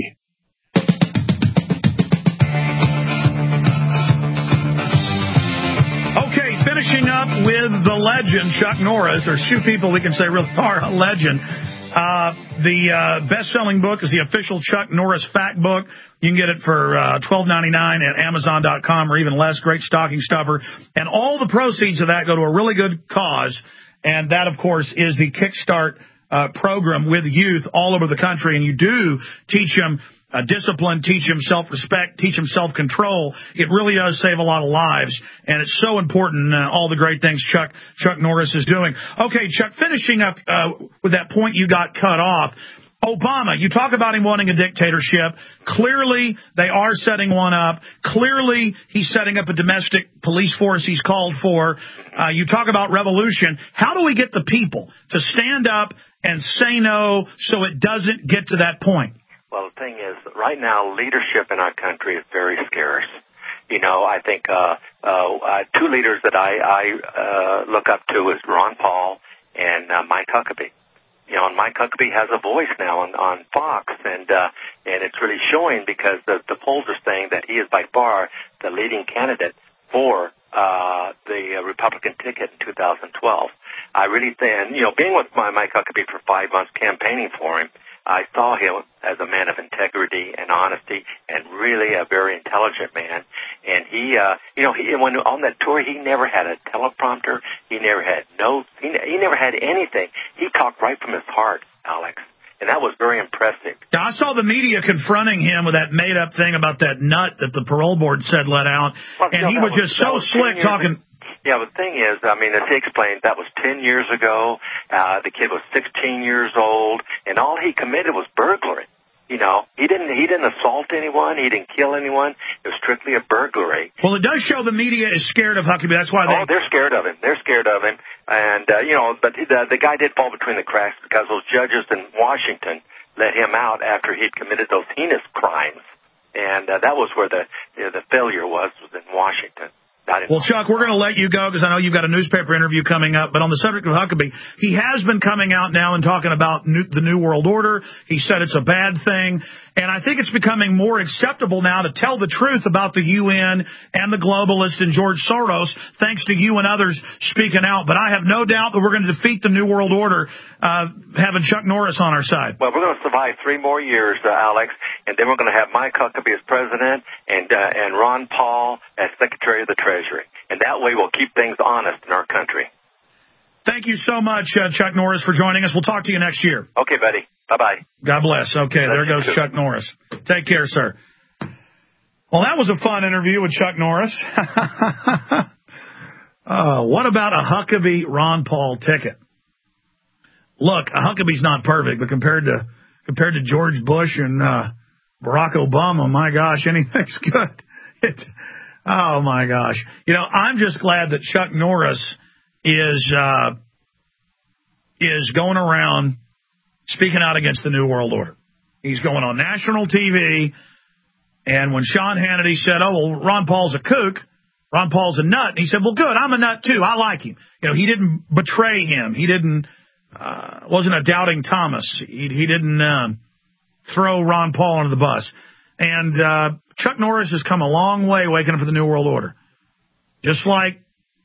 Okay, finishing up with the legend, Chuck Norris. There's two people we can say really are a legend. Uh, the uh, best-selling book is the official Chuck Norris Fact Book. You can get it for uh, twelve ninety-nine at amazon dot com or even less. Great stocking stuffer. And all the proceeds of that go to a really good cause, and that, of course, is the Kickstart Uh, program with youth all over the country, and you do teach them uh, discipline, teach them self-respect, teach them self-control. It really does save a lot of lives, and it's so important, uh, all the great things Chuck Chuck Norris is doing. Okay, Chuck, finishing up uh, with that point you got cut off, Obama, you talk about him wanting a dictatorship. Clearly, they are setting one up. Clearly, he's setting up a domestic police force he's called for. Uh, you talk about revolution. How do we get the people to stand up and say no so it doesn't get to that point? Well, the thing is, right now, leadership in our country is very scarce. You know, I think uh, uh, uh, two leaders that I, I uh, look up to is Ron Paul and uh, Mike Huckabee. You know, and Mike Huckabee has a voice now on, on Fox, and uh, and it's really showing because the, the polls are saying that he is by far the leading candidate for uh, the Republican ticket in two thousand twelve. I really think, and, you know, being with my Mike Huckabee for five months campaigning for him, I saw him as a man of integrity and honesty and really a very intelligent man. And he, uh, you know, he, when on that tour, he never had a teleprompter. He never had notes. He, he never had anything. He talked right from his heart, Alex. And that was very impressive. Now, I saw the media confronting him with that made-up thing about that nut that the parole board said let out. Well, and no, he was, was just so was slick talking. Yeah, the thing is, I mean, as he explained, that was ten years ago. Uh, the kid was sixteen years old, and all he committed was burglary. You know, he didn't he didn't assault anyone. He didn't kill anyone. It was strictly a burglary. Well, it does show the media is scared of Huckabee. That's why they... Oh, they're scared of him. They're scared of him. And, uh, you know, but the, the guy did fall between the cracks because those judges in Washington let him out after he'd committed those heinous crimes. And uh, that was where the you know, the failure was, was in Washington. Well, Chuck, we're going to let you go because I know you've got a newspaper interview coming up. But on the subject of Huckabee, he has been coming out now and talking about new, the New World Order. He said it's a bad thing. And I think it's becoming more acceptable now to tell the truth about the U N and the globalists and George Soros, thanks to you and others speaking out. But I have no doubt that we're going to defeat the New World Order, uh, having Chuck Norris on our side. Well, we're going to survive three more years, uh, Alex, and then we're going to have Mike Huckabee as president and uh, and Ron Paul as Secretary of the Treasury. And that way we'll keep things honest in our country. Thank you so much, uh, Chuck Norris, for joining us. We'll talk to you next year. Okay, buddy. Bye-bye. God bless. Okay, there goes Chuck Norris. Take care, sir. Well, that was a fun interview with Chuck Norris. uh, what about a Huckabee-Ron Paul ticket? Look, a Huckabee's not perfect, but compared to compared to George Bush and uh, Barack Obama, my gosh, anything's good. It, oh, my gosh. You know, I'm just glad that Chuck Norris is uh, is going around speaking out against the New World Order. He's going on national T V, and when Sean Hannity said, oh, well, Ron Paul's a kook, Ron Paul's a nut, and he said, well, good, I'm a nut, too. I like him. You know, he didn't betray him. He didn't, uh, wasn't a doubting Thomas. He, he didn't uh, throw Ron Paul under the bus. And uh, Chuck Norris has come a long way waking up for the New World Order. Just like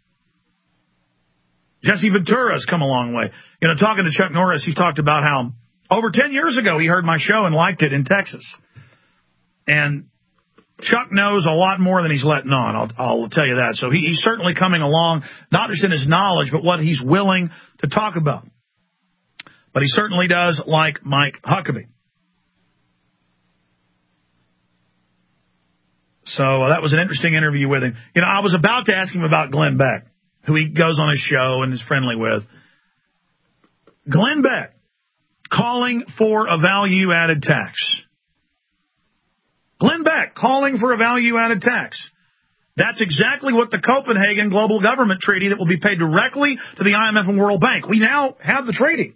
Jesse Ventura's come a long way. You know, talking to Chuck Norris, he talked about how over ten years ago he heard my show and liked it in Texas. And Chuck knows a lot more than he's letting on, I'll, I'll tell you that. So he, he's certainly coming along, not just in his knowledge, but what he's willing to talk about. But he certainly does like Mike Huckabee. So uh, that was an interesting interview with him. You know, I was about to ask him about Glenn Beck, who he goes on his show and is friendly with. Glenn Beck calling for a value-added tax. Glenn Beck calling for a value-added tax. That's exactly what the Copenhagen Global Government Treaty that will be paid directly to the I M F and World Bank. We now have the treaty.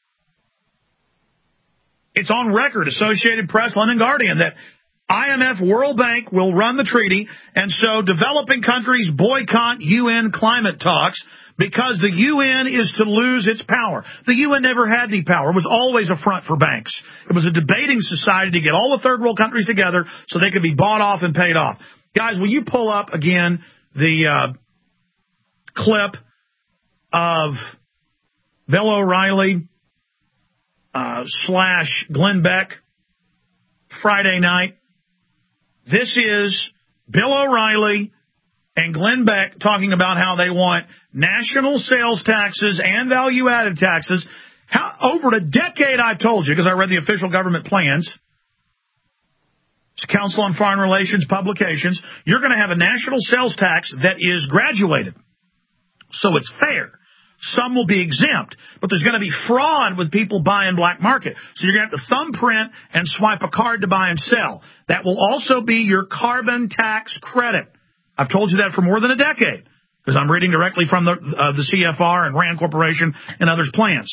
It's on record, Associated Press, London Guardian, that I M F, World Bank will run the treaty, and so developing countries boycott U N climate talks because the U N is to lose its power. The U N never had any power. It was always a front for banks. It was a debating society to get all the third world countries together so they could be bought off and paid off. Guys, will you pull up again the uh, clip of Bill O'Reilly uh, slash Glenn Beck Friday night? This is Bill O'Reilly and Glenn Beck talking about how they want national sales taxes and value-added taxes. How, over a decade, I've told you, because I read the official government plans, it's Council on Foreign Relations publications, you're going to have a national sales tax that is graduated. So it's fair. Some will be exempt, but there's going to be fraud with people buying black market. So you're going to have to thumbprint and swipe a card to buy and sell. That will also be your carbon tax credit. I've told you that for more than a decade because I'm reading directly from the, uh, the C F R and RAND Corporation and others' plans.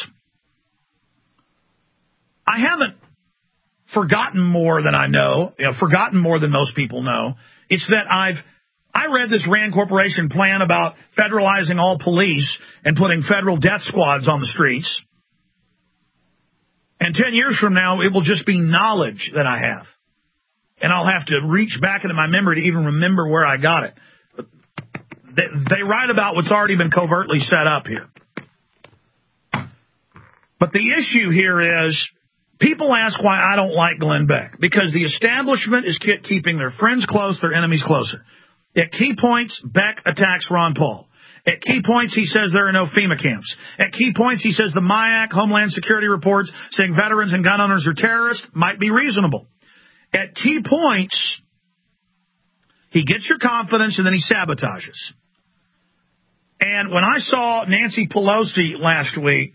I haven't forgotten more than I know, you know, forgotten more than most people know. It's that I've I read this RAND Corporation plan about federalizing all police and putting federal death squads on the streets. And ten years from now, it will just be knowledge that I have. And I'll have to reach back into my memory to even remember where I got it. They, they write about what's already been covertly set up here. But the issue here is People ask why I don't like Glenn Beck. Because the establishment is keeping their friends close, their enemies closer. At key points, Beck attacks Ron Paul. At key points, he says there are no FEMA camps. At key points, he says the M I A C, Homeland Security reports saying veterans and gun owners are terrorists might be reasonable. At key points, he gets your confidence and then he sabotages. And when I saw Nancy Pelosi last week,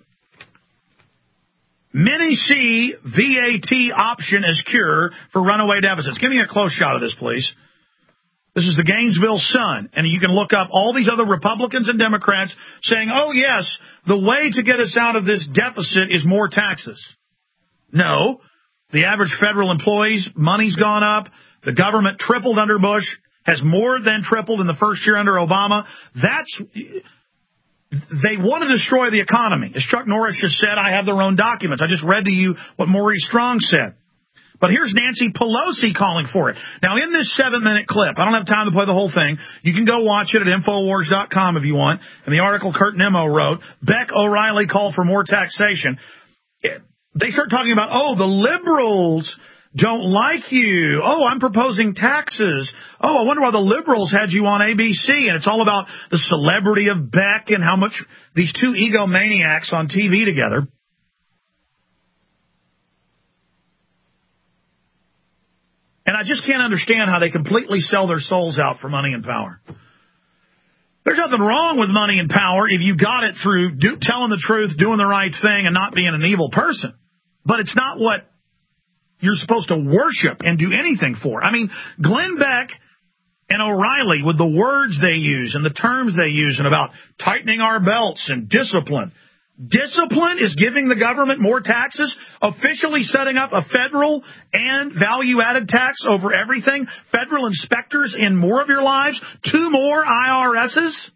many see V A T option as cure for runaway deficits. Give me a close shot of this, please. This is the Gainesville Sun, and you can look up all these other Republicans and Democrats saying, oh, yes, the way to get us out of this deficit is more taxes. No, the average federal employee's money's gone up. The government tripled under Bush, has more than tripled in the first year under Obama. That's they want to destroy the economy. As Chuck Norris just said, I have their own documents. I just read to you what Maurice Strong said. But here's Nancy Pelosi calling for it. Now, in this seven-minute clip, I don't have time to play the whole thing. You can go watch it at Infowars dot com if you want. In the article Kurt Nimmo wrote, Beck O'Reilly called for more taxation. They start talking about, oh, the liberals don't like you. Oh, I'm proposing taxes. Oh, I wonder why the liberals had you on A B C. And it's all about the celebrity of Beck and how much these two egomaniacs on T V together. And I just can't understand how they completely sell their souls out for money and power. There's nothing wrong with money and power if you got it through do, telling the truth, doing the right thing, and not being an evil person. But it's not what you're supposed to worship and do anything for. I mean, Glenn Beck and O'Reilly, with the words they use and the terms they use and about tightening our belts and discipline. Discipline is giving the government more taxes, officially setting up a federal and value-added tax over everything, federal inspectors in more of your lives, two more I R S's.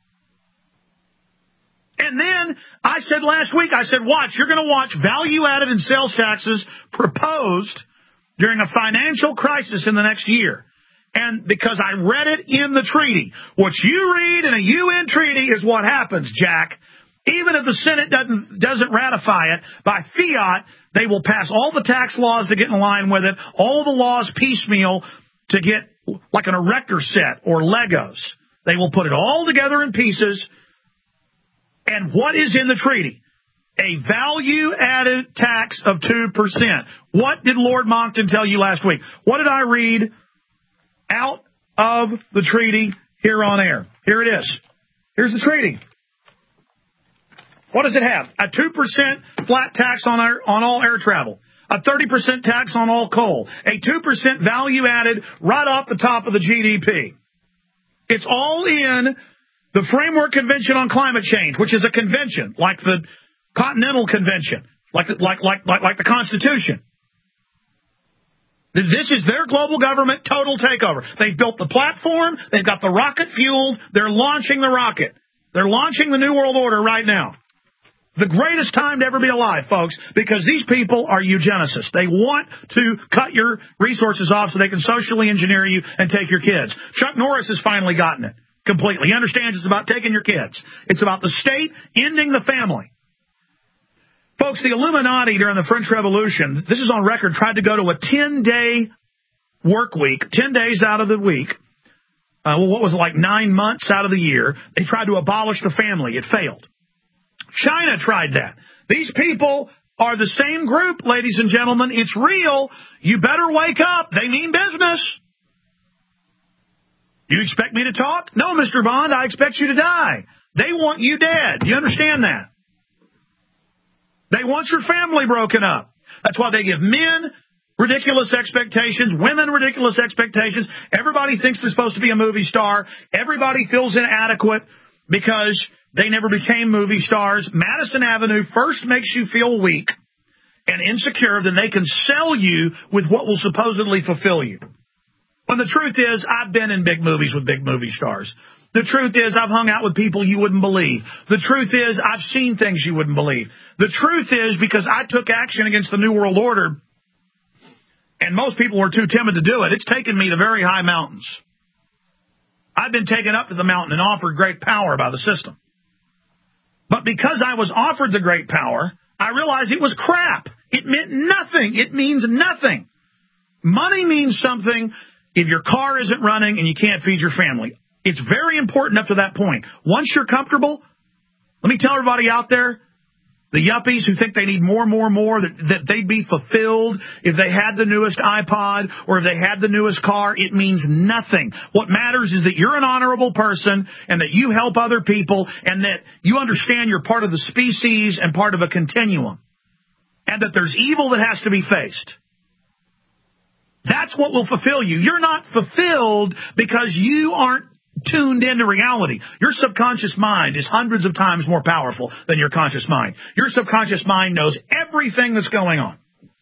And then I said last week, I said, watch, you're going to watch value-added and sales taxes proposed during a financial crisis in the next year. And because I read it in the treaty. What you read in a U N treaty is what happens, Jack. Even if the Senate doesn't doesn't ratify it, by fiat, they will pass all the tax laws to get in line with it, all the laws piecemeal to get like an erector set or Legos. They will put it all together in pieces. And what is in the treaty? A value-added tax of two percent. What did Lord Monckton tell you last week? What did I read out of the treaty here on air? Here it is. Here's the treaty. What does it have? A two percent flat tax on our, on all air travel. A thirty percent tax on all coal. A two percent value added right off the top of the G D P. It's all in the Framework Convention on Climate Change, which is a convention like the Continental Convention, like the, like, like, like, like the Constitution. This is their global government total takeover. They've built the platform. They've got the rocket fueled. They're launching the rocket. They're launching the New World Order right now. The greatest time to ever be alive, folks, because these people are eugenicists. They want to cut your resources off so they can socially engineer you and take your kids. Chuck Norris has finally gotten it completely. He understands it's about taking your kids. It's about the state ending the family. Folks, the Illuminati during the French Revolution, this is on record, tried to go to a ten-day work week, ten days out of the week. Uh, well, what was it, like nine months out of the year? They tried to abolish the family. It failed. China tried that. These people are the same group, ladies and gentlemen. It's real. You better wake up. They mean business. You expect me to talk? No, Mister Bond, I expect you to die. They want you dead. You understand that? They want your family broken up. That's why they give men ridiculous expectations, women ridiculous expectations. Everybody thinks they're supposed to be a movie star. Everybody feels inadequate because they never became movie stars. Madison Avenue first makes you feel weak and insecure, then they can sell you with what will supposedly fulfill you. When the truth is, I've been in big movies with big movie stars. The truth is, I've hung out with people you wouldn't believe. The truth is, I've seen things you wouldn't believe. The truth is, because I took action against the New World Order, and most people were too timid to do it, it's taken me to very high mountains. I've been taken up to the mountain and offered great power by the system. But because I was offered the great power, I realized it was crap. It meant nothing. It means nothing. Money means something if your car isn't running and you can't feed your family. It's very important up to that point. Once you're comfortable, let me tell everybody out there, the yuppies who think they need more, more, more, that, that they'd be fulfilled if they had the newest iPod or if they had the newest car, it means nothing. What matters is that you're an honorable person and that you help other people and that you understand you're part of the species and part of a continuum and that there's evil that has to be faced. That's what will fulfill you. You're not fulfilled because you aren't tuned into reality. Your subconscious mind is hundreds of times more powerful than your conscious mind. Your subconscious mind knows everything that's going on.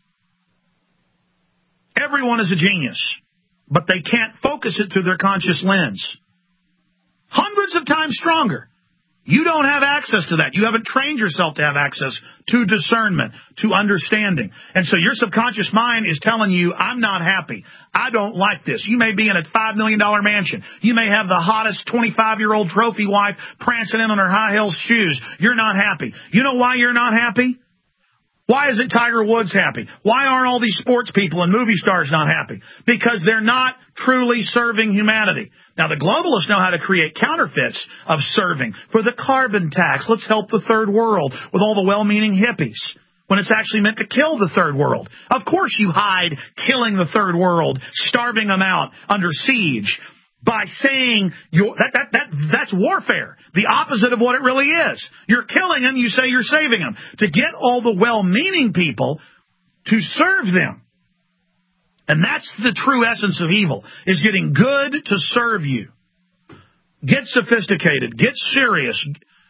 Everyone is a genius, but they can't focus it through their conscious lens. Hundreds of times stronger. You don't have access to that. You haven't trained yourself to have access to discernment, to understanding. And so your subconscious mind is telling you, I'm not happy. I don't like this. You may be in a five million dollars mansion. You may have the hottest twenty-five-year-old trophy wife prancing in on her high-heeled shoes. You're not happy. You know why you're not happy? Why isn't Tiger Woods happy? Why aren't all these sports people and movie stars not happy? Because they're not truly serving humanity. Now, the globalists know how to create counterfeits of serving. For the carbon tax, let's help the third world with all the well-meaning hippies, when it's actually meant to kill the third world. Of course you hide killing the third world, starving them out under siege, by saying you're, that, that, that, that's warfare, the opposite of what it really is. You're killing them, you say you're saving them, to get all the well-meaning people to serve them. And that's the true essence of evil, is getting good to serve you. Get sophisticated. Get serious.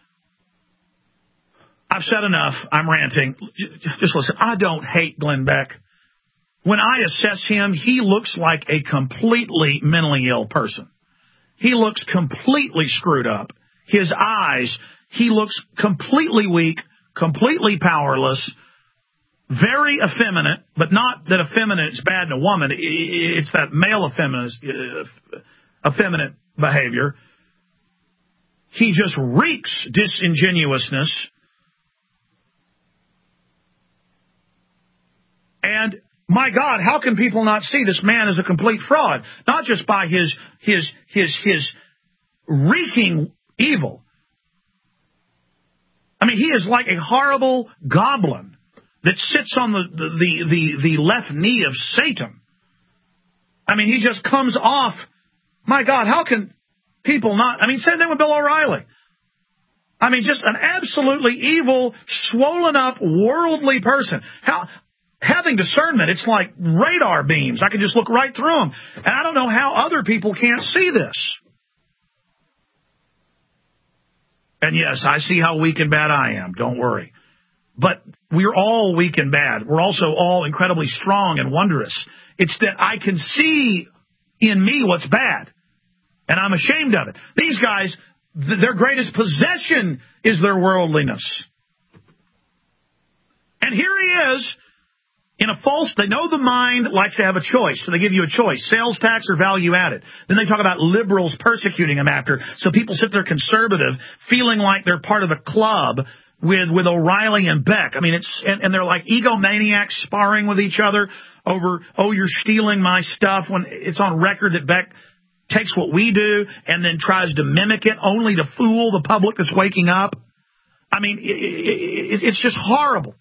I've said enough. I'm ranting. Just listen. I don't hate Glenn Beck. When I assess him, he looks like a completely mentally ill person. He looks completely screwed up. His eyes, he looks completely weak, completely powerless, very effeminate, but not that effeminate is bad in a woman. It's that male effeminate, effeminate behavior. He just reeks disingenuousness. And my God, how can people not see this man is a complete fraud? Not just by his his his his reeking evil. I mean, he is like a horrible goblin that sits on the the the, the, the left knee of Satan. I mean, he just comes off. My God, how can people not? I mean, same thing with Bill O'Reilly. I mean, just an absolutely evil, swollen up, worldly person. How? Having discernment, it's like radar beams. I can just look right through them. And I don't know how other people can't see this. And yes, I see how weak and bad I am. Don't worry. But we're all weak and bad. We're also all incredibly strong and wondrous. It's that I can see in me what's bad. And I'm ashamed of it. These guys, th- their greatest possession is their worldliness. And here he is. In a false, they know the mind likes to have a choice, so they give you a choice, sales tax or value added. Then they talk about liberals persecuting them after, so people sit there conservative, feeling like they're part of a club with with O'Reilly and Beck. I mean, it's and, and they're like egomaniacs sparring with each other over, oh, you're stealing my stuff, when it's on record that Beck takes what we do and then tries to mimic it only to fool the public that's waking up. I mean, it, it, it's just horrible.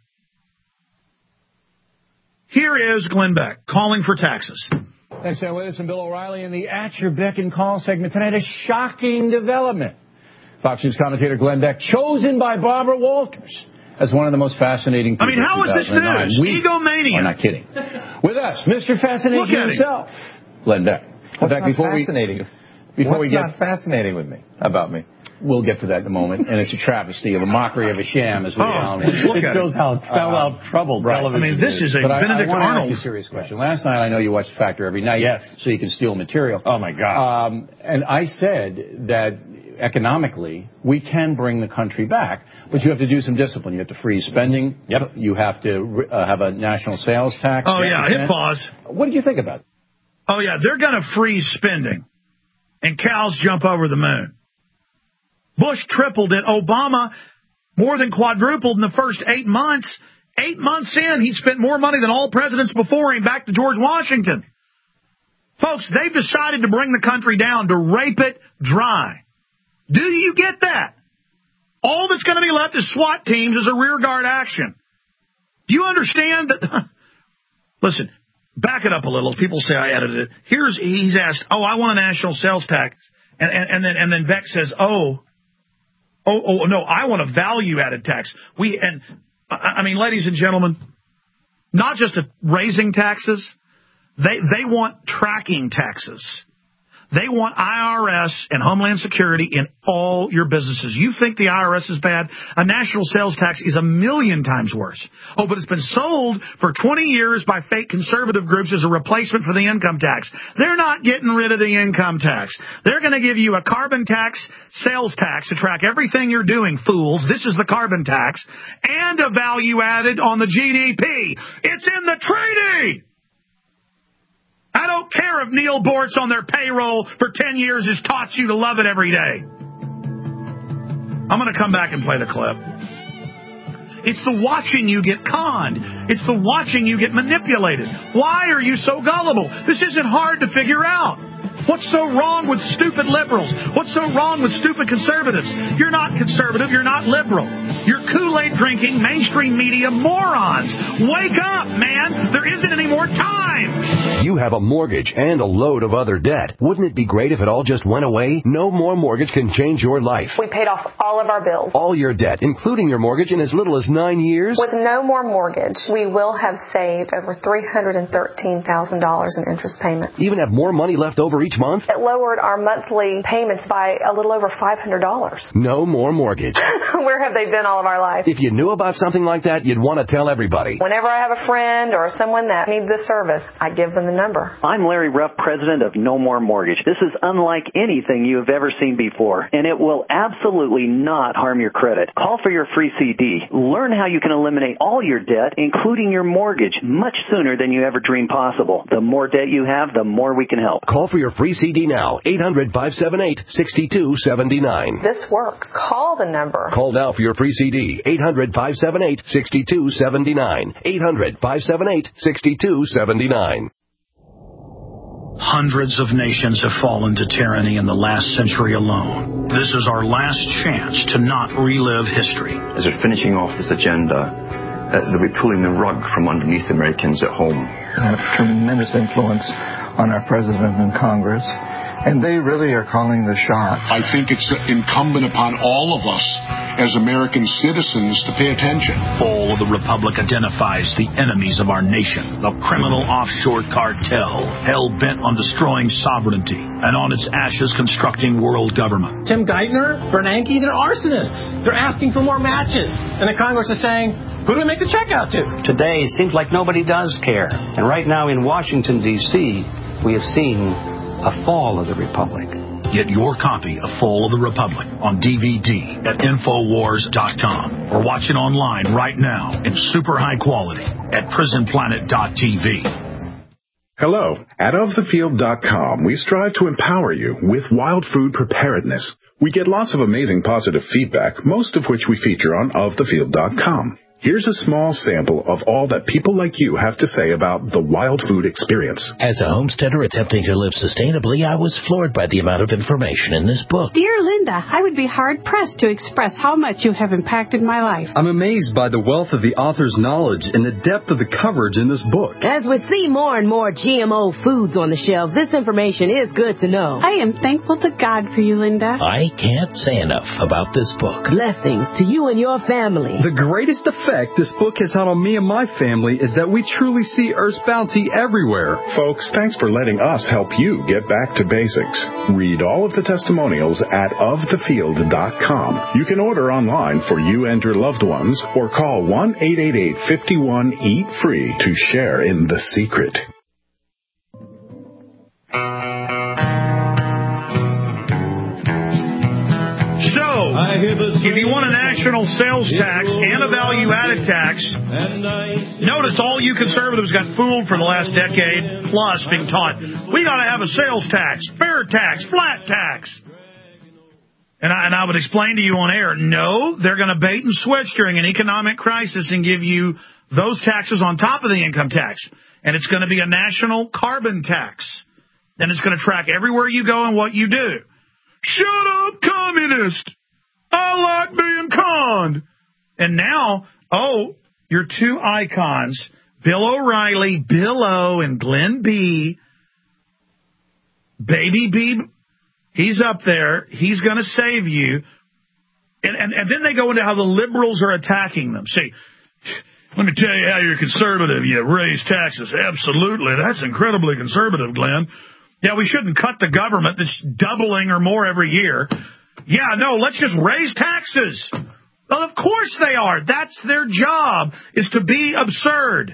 Here is Glenn Beck calling for taxes. Thanks, Sam Willis and Bill O'Reilly in the At Your Beck and Call segment tonight. A shocking development. Fox News commentator Glenn Beck, chosen by Barbara Walters as one of the most fascinating people. I mean, how is this news? We, Egomania. I'm not kidding. With us, Mister Fascinating himself, Glenn Beck. What's in fact, not before fascinating? We, before What's we get not fascinating with me, about me? We'll get to that in a moment. And it's a travesty of a mockery of a sham, as we oh, all know. It shows how, how uh, troubled right. television I mean, this is a but Benedict I, I want Arnold. to ask you a serious question. Last night, I know you watched Factor every night. Yes. So you can steal material. Oh, my God. Um, and I said that economically, we can bring the country back, but you have to do some discipline. You have to freeze spending. Yep. You have to uh, have a national sales tax. Oh, yeah, hit pause. What did you think about it? Oh, yeah, they're going to freeze spending, and cows jump over the moon. Bush tripled it. Obama more than quadrupled in the first eight months, Eight months in, he'd spent more money than all presidents before him, back to George Washington. Folks, they've decided to bring the country down, to rape it dry. Do you get that? All that's going to be left is SWAT teams as a rearguard action. Do you understand that? Listen, back it up a little. People say I edited it. Here's, he's asked, oh, I want a national sales tax. And, and, and then, and then Beck says, oh, oh, oh, no, I want a value-added tax. We, and, I mean, ladies and gentlemen, not just a raising taxes, they, they want tracking taxes. They want I R S and Homeland Security in all your businesses. You think the I R S is bad? A national sales tax is a million times worse. Oh, but it's been sold for twenty years by fake conservative groups as a replacement for the income tax. They're not getting rid of the income tax. They're going to give you a carbon tax, sales tax to track everything you're doing, fools. This is the carbon tax. And a value added on the G D P. It's in the treaty! I don't care if Neil Bortz on their payroll for ten years has taught you to love it every day. I'm going to come back and play the clip. It's the watching you get conned. It's the watching you get manipulated. Why are you so gullible? This isn't hard to figure out. What's so wrong with stupid liberals? What's so wrong with stupid conservatives? You're not conservative. You're not liberal. You're Kool-Aid drinking mainstream media morons. Wake up, man. There isn't any more time. You have a mortgage and a load of other debt. Wouldn't it be great if it all just went away? No More Mortgage can change your life. We paid off all of our bills. All your debt, including your mortgage, in as little as nine years? With No More Mortgage, we will have saved over three hundred thirteen thousand dollars in interest payments. Even have more money left over each month? It lowered our monthly payments by a little over five hundred dollars. No More Mortgage. Where have they been all of our life? If you knew about something like that, you'd want to tell everybody. Whenever I have a friend or someone that needs this service, I give them the number. I'm Larry Ruff, president of No More Mortgage. This is unlike anything you have ever seen before, and it will absolutely not harm your credit. Call for your free C D. Learn how you can eliminate all your debt, including your mortgage, much sooner than you ever dreamed possible. The more debt you have, the more we can help. Call for your free C D now. eight hundred, five seven eight, six two seven nine. This works. Call the number. Call now for your free C D. eight hundred, five seven eight, six two seven nine. eight hundred, five seven eight, six two seven nine. Hundreds of nations have fallen to tyranny in the last century alone. This is our last chance to not relive history. As they're finishing off this agenda, uh, they'll be pulling the rug from underneath Americans at home. They have tremendous influence on our president and Congress, and they really are calling the shots. I think it's incumbent upon all of us as American citizens to pay attention. Fall of the Republic identifies the enemies of our nation, the criminal offshore cartel, hell-bent on destroying sovereignty, and on its ashes constructing world government. Tim Geithner, Bernanke, they're arsonists. They're asking for more matches. And the Congress is saying, who do we make the check out to? Today, it seems like nobody does care. And right now in Washington, D C, we have seen a fall of the Republic. Get your copy of Fall of the Republic on D V D at Infowars dot com or watch it online right now in super high quality at Prison Planet dot T V. Hello. At Of The Field dot com, we strive to empower you with wild food preparedness. We get lots of amazing positive feedback, most of which we feature on Of The Field dot com. Here's a small sample of all that people like you have to say about the wild food experience. As a homesteader attempting to live sustainably, I was floored by the amount of information in this book. Dear Linda, I would be hard-pressed to express how much you have impacted my life. I'm amazed by the wealth of the author's knowledge and the depth of the coverage in this book. As we see more and more G M O foods on the shelves, this information is good to know. I am thankful to God for you, Linda. I can't say enough about this book. Blessings to you and your family. The greatest effect this book has had on me and my family is that we truly see Earth's bounty everywhere. Folks, thanks for letting us help you get back to basics. Read all of the testimonials at Of The Field dot com. You can order online for you and your loved ones or call one eight eight eight, five one, eat free to share in the secret. If you want a national sales tax and a value-added tax, notice all you conservatives got fooled for the last decade, plus being taught, we got to have a sales tax, fair tax, flat tax. And I, and I would explain to you on air, no, they're going to bait and switch during an economic crisis and give you those taxes on top of the income tax. And it's going to be a national carbon tax. And it's going to track everywhere you go and what you do. Shut up, communist! I like being conned. And now, oh, your two icons, Bill O'Reilly, Bill O, and Glenn B. Baby B, he's up there. He's going to save you. And, and, and then they go into how the liberals are attacking them. See, let me tell you how you're conservative. You raise taxes. Absolutely. That's incredibly conservative, Glenn. Yeah, we shouldn't cut the government that's doubling or more every year. Yeah, no, let's just raise taxes. Well, of course they are. That's their job, is to be absurd.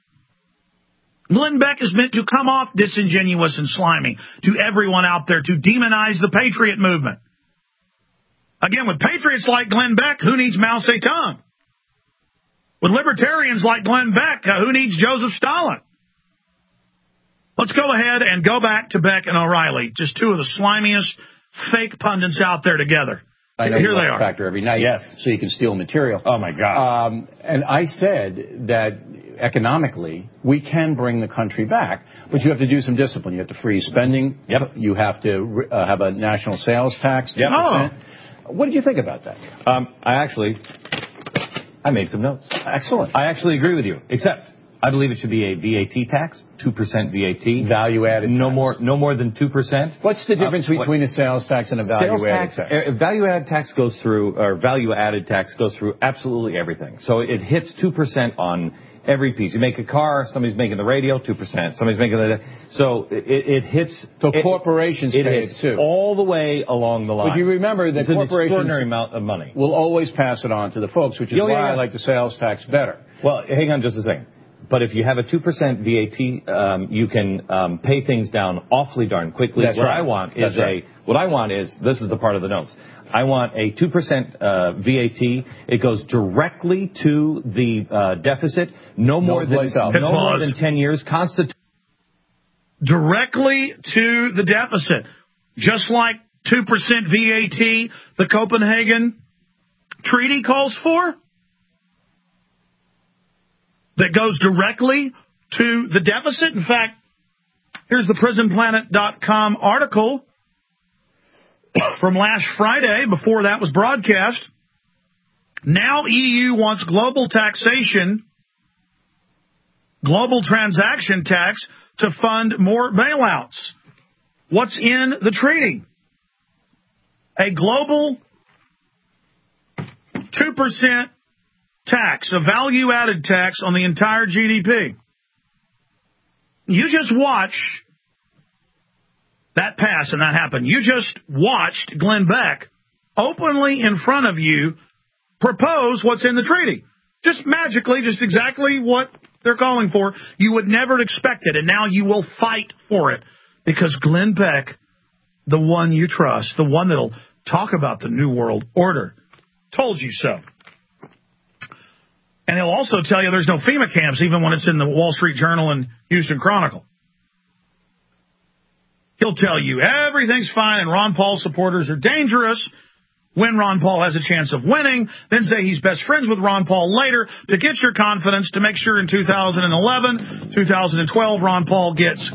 Glenn Beck is meant to come off disingenuous and slimy to everyone out there, to demonize the patriot movement. Again, with patriots like Glenn Beck, who needs Mao Zedong? With libertarians like Glenn Beck, uh, who needs Joseph Stalin? Let's go ahead and go back to Beck and O'Reilly, just two of the slimiest fake pundits out there together. I know Here you they watch are. Factor every night, Yes. so you can steal material. Oh, my God. Um, and I said that economically, we can bring the country back, but you have to do some discipline. You have to freeze spending. Yep. You have to uh, have a national sales tax. Yep. Oh. What did you think about that? Um, I actually, I made some notes. Excellent. I actually agree with you, except I believe it should be a V A T tax, two percent V A T. Value-added No tax. more, no more than two percent. What's the difference uh, between what? a sales tax and a value-added tax? tax? Uh, value-added tax goes through, or value-added tax goes through absolutely everything. So it hits two percent on every piece. You make a car, somebody's making the radio, two percent. Somebody's making the... So it, it hits... So it, corporations it pay hits it too. all the way along the line. But you remember that it's an corporations extraordinary amount of money. will always pass it on to the folks, which is Oh, yeah, why yeah. I like the sales tax better. Well, hang on just a second. But if you have a two percent V A T, um, you can um, pay things down awfully darn quickly. That's what right. I want That's is right. a what I want is this is the part of the notes. I want a two percent uh, V A T. It goes directly to the uh, deficit. No more than place else. no more than ten years. Constitution. Directly to the deficit, just like two percent V A T the Copenhagen Treaty calls for. That goes directly to the deficit. In fact, here's the prison planet dot com article from last Friday before that was broadcast. Now E U wants global taxation, global transaction tax to fund more bailouts. What's in the treaty? A global two percent tax, a value-added tax on the entire G D P. You just watch that pass and that happen. You just watched Glenn Beck openly in front of you propose what's in the treaty. Just magically, just exactly what they're calling for. You would never expect it, and now you will fight for it because Glenn Beck, the one you trust, the one that'll talk about the New World Order, told you so. And he'll also tell you there's no FEMA camps, even when it's in the Wall Street Journal and Houston Chronicle. He'll tell you everything's fine and Ron Paul supporters are dangerous when Ron Paul has a chance of winning, then say he's best friends with Ron Paul later to get your confidence to make sure in two thousand eleven, two thousand twelve, Ron Paul gets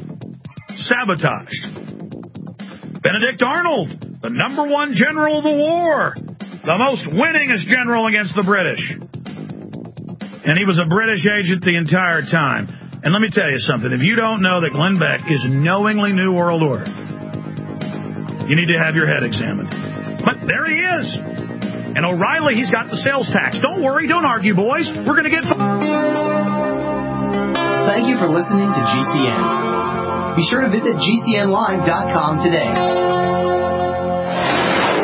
sabotaged. Benedict Arnold, the number one general of the war, the most winningest general against the British. And he was a British agent the entire time. And let me tell you something. If you don't know that Glenn Beck is knowingly New World Order, you need to have your head examined. But there he is. And O'Reilly, he's got the sales tax. Don't worry. Don't argue, boys. We're going to get... Thank you for listening to G C N. Be sure to visit G C N live dot com today.